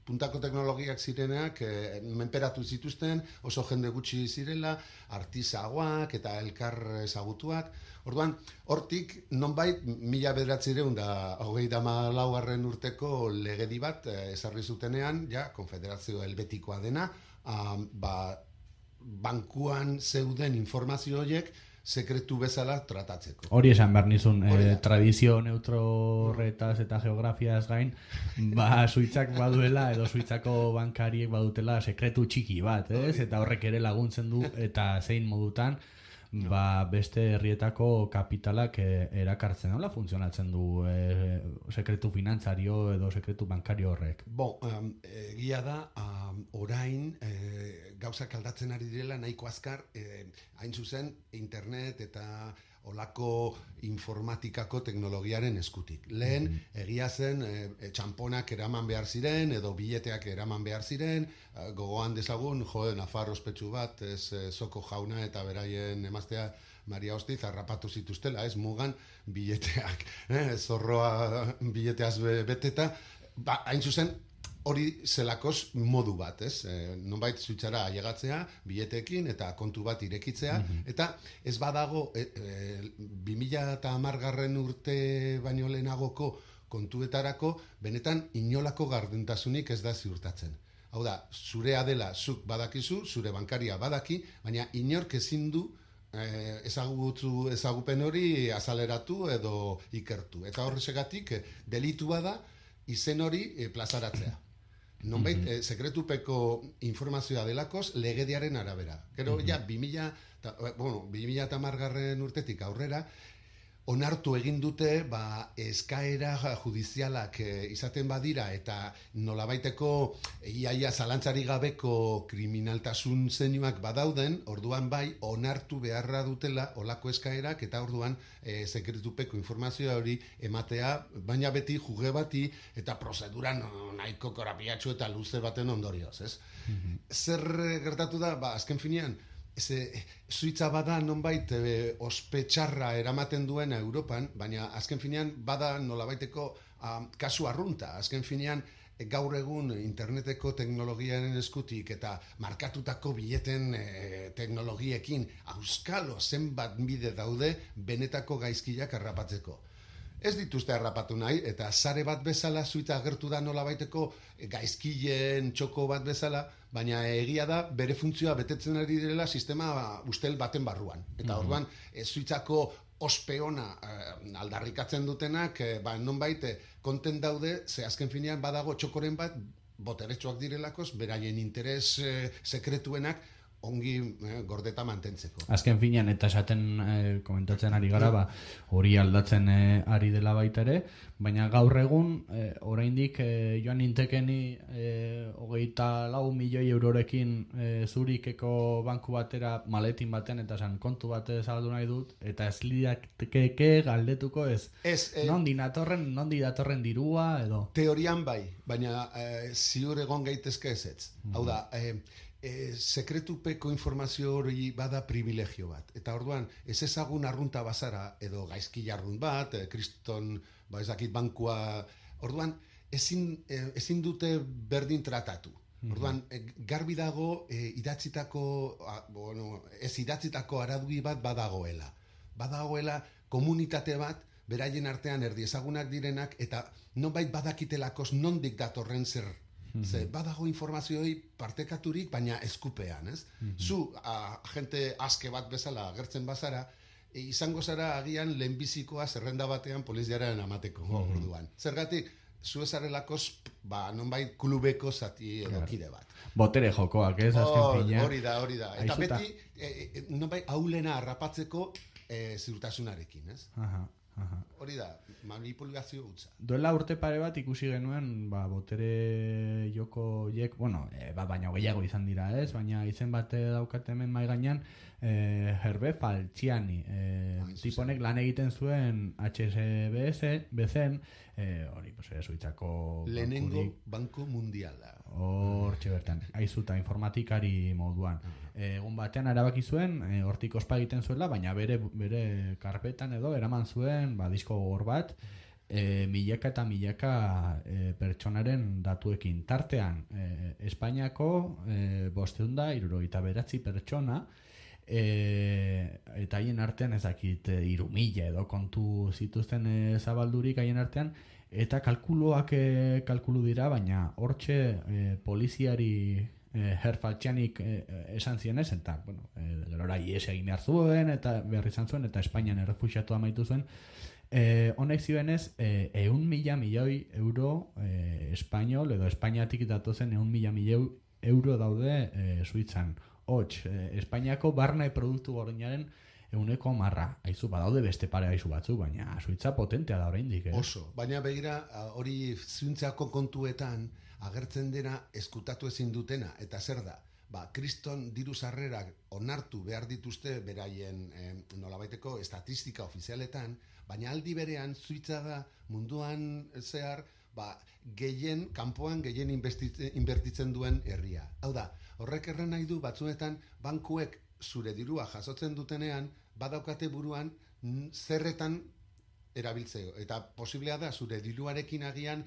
puntako teknologiak zirenak menperatu zituzten, oso jende gutxi zirela, artisagoak eta elkar ezagutuak. Orduan, hortik, nonbait, 1994 urteko legedi bat ezarri zutenean, ja, konfederazio helbetikoa dena, bankuan zeuden informazio horiek sekretu bezala tratatzeko. Hori esan behar nizun, tradizio neutro horretaz eta geografiaz gain, suitzak baduela edo suitzako bankariek badutela sekretu txiki bat, ez? Eta horrek ere laguntzen du eta zein modutan beste herrietako kapitalak erakartzen. Nola funtzionatzen du sekretu finantzario edo sekretu bankario horrek? Egia da, orain gauzak aldatzen ari direla nahiko azkar, hain zuzen internet eta olako informatikako teknologiaren eskutik. Lehen, egia zen, txamponak eraman behar ziren, edo bileteak eraman behar ziren, gogoan dezagun, Nafar ospetsu bat, Zoko jauna eta beraien emaztea Maria Hostiz harrapatu zituztela, mugan bileteak, zorroa bileteaz beteta, hain zuzen, hori zelakoz modu bat, nonbait zuitzara ailegatzea, biletekin eta kontu bat irekitzea, eta ez badago 2010 urte baino lehenagoko kontuetarako benetan inolako gardentasunik ez da ziurtatzen. Hau da, zurea dela zuk badakizu, zure bankaria badaki, baina inork ezin du ezagupen hori azaleratu edo ikertu. Eta horregatik delitua da izen hori plazaratzea. Nonbait, sekretupeko informazioa delakoz legediaren arabera. Gero, 2010 urtetik aurrera, onartu egin dute eskaera judizialak izaten badira eta nolabaiteko iaia zalantzari gabeko kriminaltasun zeinuak badauden, orduan bai onartu beharra dutela olako eskaerak eta orduan sekretupeko informazioa hori ematea, baina beti juge bati eta prozeduran nahiko korapiatxu eta luze baten ondorioz, ez? Zer gertatu da, azken finean, Suitza bada nonbait ospetxarra eramaten duena Europan, baina azken finean bada nolabaiteko kasu arrunta. Azken finean gaur egun interneteko teknologiaren eskutik eta markatutako bileten teknologiekin auskalo zenbat bide daude benetako gaizkiak harrapatzeko. Ez dituzte harrapatu nahi, eta sare bat bezala Suitza agertu da nolabaiteko gaizkileen txoko bat bezala, baina egia da bere funtzioa betetzen ari direla sistema ustel baten barruan. Eta orduan, Suitzako ospeona aldarrikatzen dutenak, nonbait konten daude, ze azken finean badago txokoren bat, boteretsuak direlakoz, beraien interes sekretuenak, ongi gordeta mantentzeko. Azken finean, eta esaten komentatzen ari gara, hori aldatzen ari dela baita ere, baina gaur egun, oraindik joan nintekeni 24 milioi eurorekin Zurikeko banku batera maletin baten, eta esan kontu batez zabaldu nahi dut, eta ez liakeke galdetuko ez. Nondi datorren dirua, edo? Teorian bai, baina ziur egon gaitezke ez. Hau da, sekretupeko informazio hori bada privilegio bat. Eta orduan, ez ezagun arrunta bazara, edo gaizki jarrun bat, kriston, ezakit bankua, orduan, ezin dute berdin tratatu. Orduan, garbi dago ez idatzitako araudi bat badagoela. Badagoela komunitate bat, beraien artean erdi ezagunak direnak, eta nonbait badakitelakos nondik datorren zer. Ze badago informazioi partekaturik, baina eskupean, ez? Zu, agente aske bat bezala agertzen bazara, izango zara agian lehenbizikoa zerrenda batean poliziaren amateko orduan. Zergatik, zu ezarelakoz, nonbait klubeko zati edo kide bat. Botere jokoak, ez? Hori da. Eta beti, nonbait aulena harrapatzeko ziurtasunarekin, ez? Hori da, manipulazio gutza. Duela urte pare bat ikusi genuen, botere joko hiek, baina gehiago izan dira, ez? Baina izen bat daukat hemen mai gainean, Hervé Falciani. Tiponek lan egiten zuen HSBC-en, hori, Suitzako lehenengo banko mundiala. Hortxe bertan, aizuta informatikari moduan. Egun batean erabaki zuen, hortik ospa egiten zuela, baina bere karpetan edo eraman zuen disko gogor bat, milaka eta milaka pertsonaren datuekin. Tartean, Espainiako 579 pertsona, eta haien artean ezakit 3.000 edo kontu zituzten zabaldurik haien artean, eta kalkulu dira, baina hortxe poliziari Herfaltxanik esan zienez, eta gerora ies egin behar zuen, eta behar izan zuen, eta Espainian errefuxiatu amaitu zuen, honek zioenez 100.000 milioi euro espainol, edo Espainiatik datozen 100.000 milioi euro daude Suitzan. Hots, Espainiako barne produktu gordinaren 100%. Aizu, badaude beste pare aizu batzu, baina Suitza potentea da oraindik. Oso, baina begira, hori Suitzako kontuetan agertzen dena eskutatu ezin dutena, eta zer da? Kriston diru sarrerak onartu behar dituzte beraien nolabaiteko estatistika ofizialetan, baina aldi berean Suitza da munduan zehar kanpoan gehien inbertitzen duen herria. Hau da, horrek erran nahi du batzuetan bankuek zure dirua jasotzen dutenean badaukate buruan zerretan erabiltzeo. Eta posiblea da zure diruarekin agian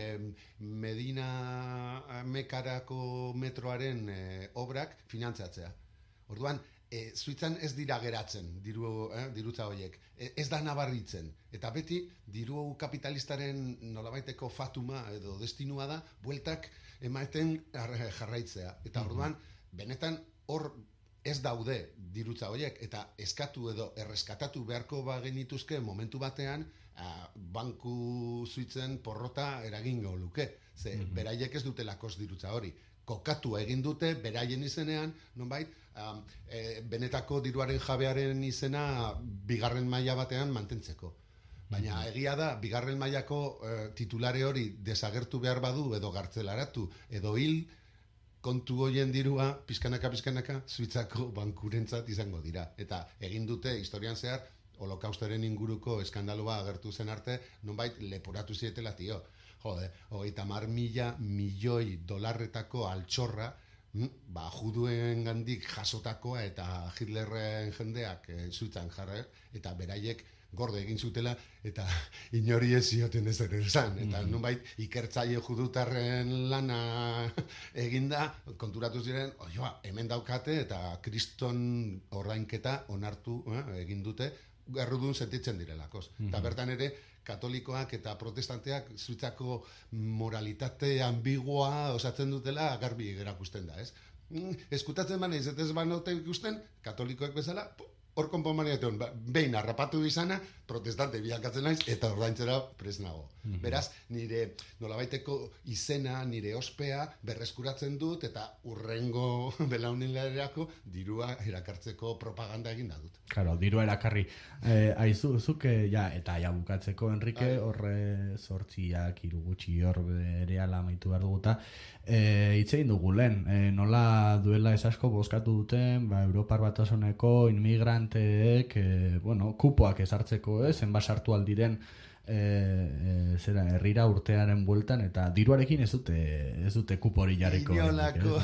Medina Mekarako metroaren obrak finantzatzea. Orduan, Suitzan ez dira geratzen dirutza horiek. Ez da nabarritzen. Eta beti diru kapitalistaren nolabaiteko fatuma edo destinua da bueltak ematen jarraitzea. Eta orduan, benetan hor ez daude dirutza horiek, eta eskatu edo erreskatatu beharko bagenituzke momentu batean banku Suitzen porrota eragingo luke. Ze beraiek ez dutelakos dirutza hori. Kokatu egin dute, beraien izenean, nonbait, benetako diruaren jabearen izena bigarren maila batean mantentzeko. Baina egia da, bigarren mailako titulare hori desagertu behar badu, edo gartzelaratu, edo hil, kontu hoien dirua, pizkanaka, Suitzako bankurentzat izango dira. Eta egin dute, historian zehar, Holokaustaren inguruko eskandaloa agertu zen arte, nonbait leporatu zietela tio. Jode, 30.000 milioi dolarretako altxorra, juduen gandik jasotakoa eta Hitlerren jendeak Suitzan jarra, eta beraiek gorde egin zutela, eta inori ez zioten ez ere esan. Eta nonbait ikertzaile judutarren lana eginda, konturatu ziren, hemen daukate, eta kriston orrainketa onartu egin dute, errudun sentitzen direlakoz. Eta bertan ere, katolikoak eta protestanteak Suitzako moralitate ambiguoa osatzen dutela garbi erakusten da, ez? Eskutatzen banaiz, ez banote ikusten, katolikoek bezala, hor konpon maniateon, behin harrapatu izana, protestante bilakatzen naiz, eta ordaintzera prest nago. Beraz, nire nolabaiteko izena, nire ospea berreskuratzen dut, eta urrengo belauninlarako dirua erakartzeko propaganda egin da dut. Claro, dirua erakarri. Aizu, zuk, eta bukatzeko, Enrique, horre sortziak, irugutxi hor berehala amaitu behar duguta, hitzein dugu lehen, nola duela ez asko bozkatu duten, Europar Batasuneko inmigranteek, kupoak ezartzeko, zenbat sartu aldiren herrira urtearen bueltan, eta diruarekin ez dute kupo hori jarriko. Inolako.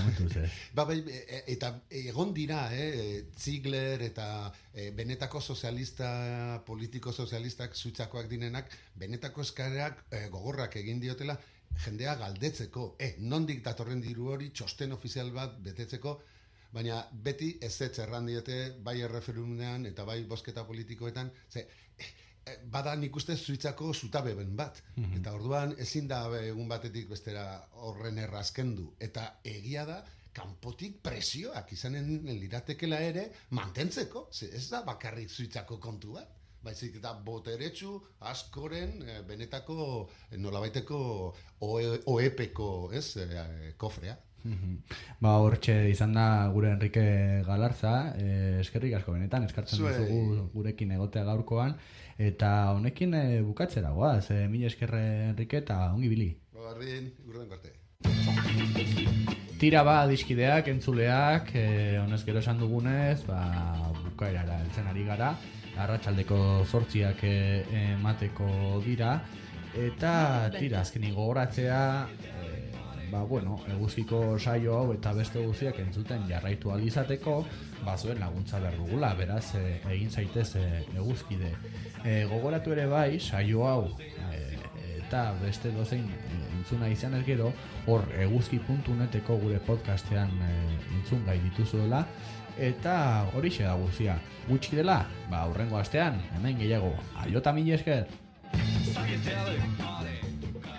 Eta egon dira, Ziegler eta benetako sozialista, politiko sozialistak Suitzakoak direnak, benetako eskareak gogorrak egin diotela, jendea galdetzeko, nondik datorren diru hori txosten ofizial bat betetzeko, baina beti ezetz erran diote bai erreferendumean eta bai bozketa politikoetan, bada nik uste Suitzako zutabeben bat, eta orduan ezin da egun batetik bestera horren errazkendu, eta egia da kanpotik presioak izanen liratekela ere mantentzeko, ez da bakarrik Suitzako kontu bat. Baizik eta boteretsu askoren benetako nolabaiteko OEP-ko kofrea. Hortxe izan da gure Enrique Galarza, eskerrik asko benetan, eskartzen duzugu gurekin egotea gaurkoan, eta honekin bukatzera goaz, mila eskerre Enrique eta ongi bili. Bardin, gurden karte. Tira diskideak, entzuleak, honez gero esan dugunez, bukaerara heltzen ari gara, arratsaldeko 8 emateko dira, eta tira azkenik gogoratzea eguzkiko saio hau eta beste guztiak entzuten jarraitu alizateko, zuen laguntza behar dugula, beraz egin zaitez eguzkide. Gogoratu ere bai, saio hau eta beste dozein entzuna izan ez gero, hor eguzki.neteko gure podcastean entzun gai dituzuela, eta horixe da guztia. Gutxi dela, aurrengo astean, hemen gehiago. Aio eta mila esker!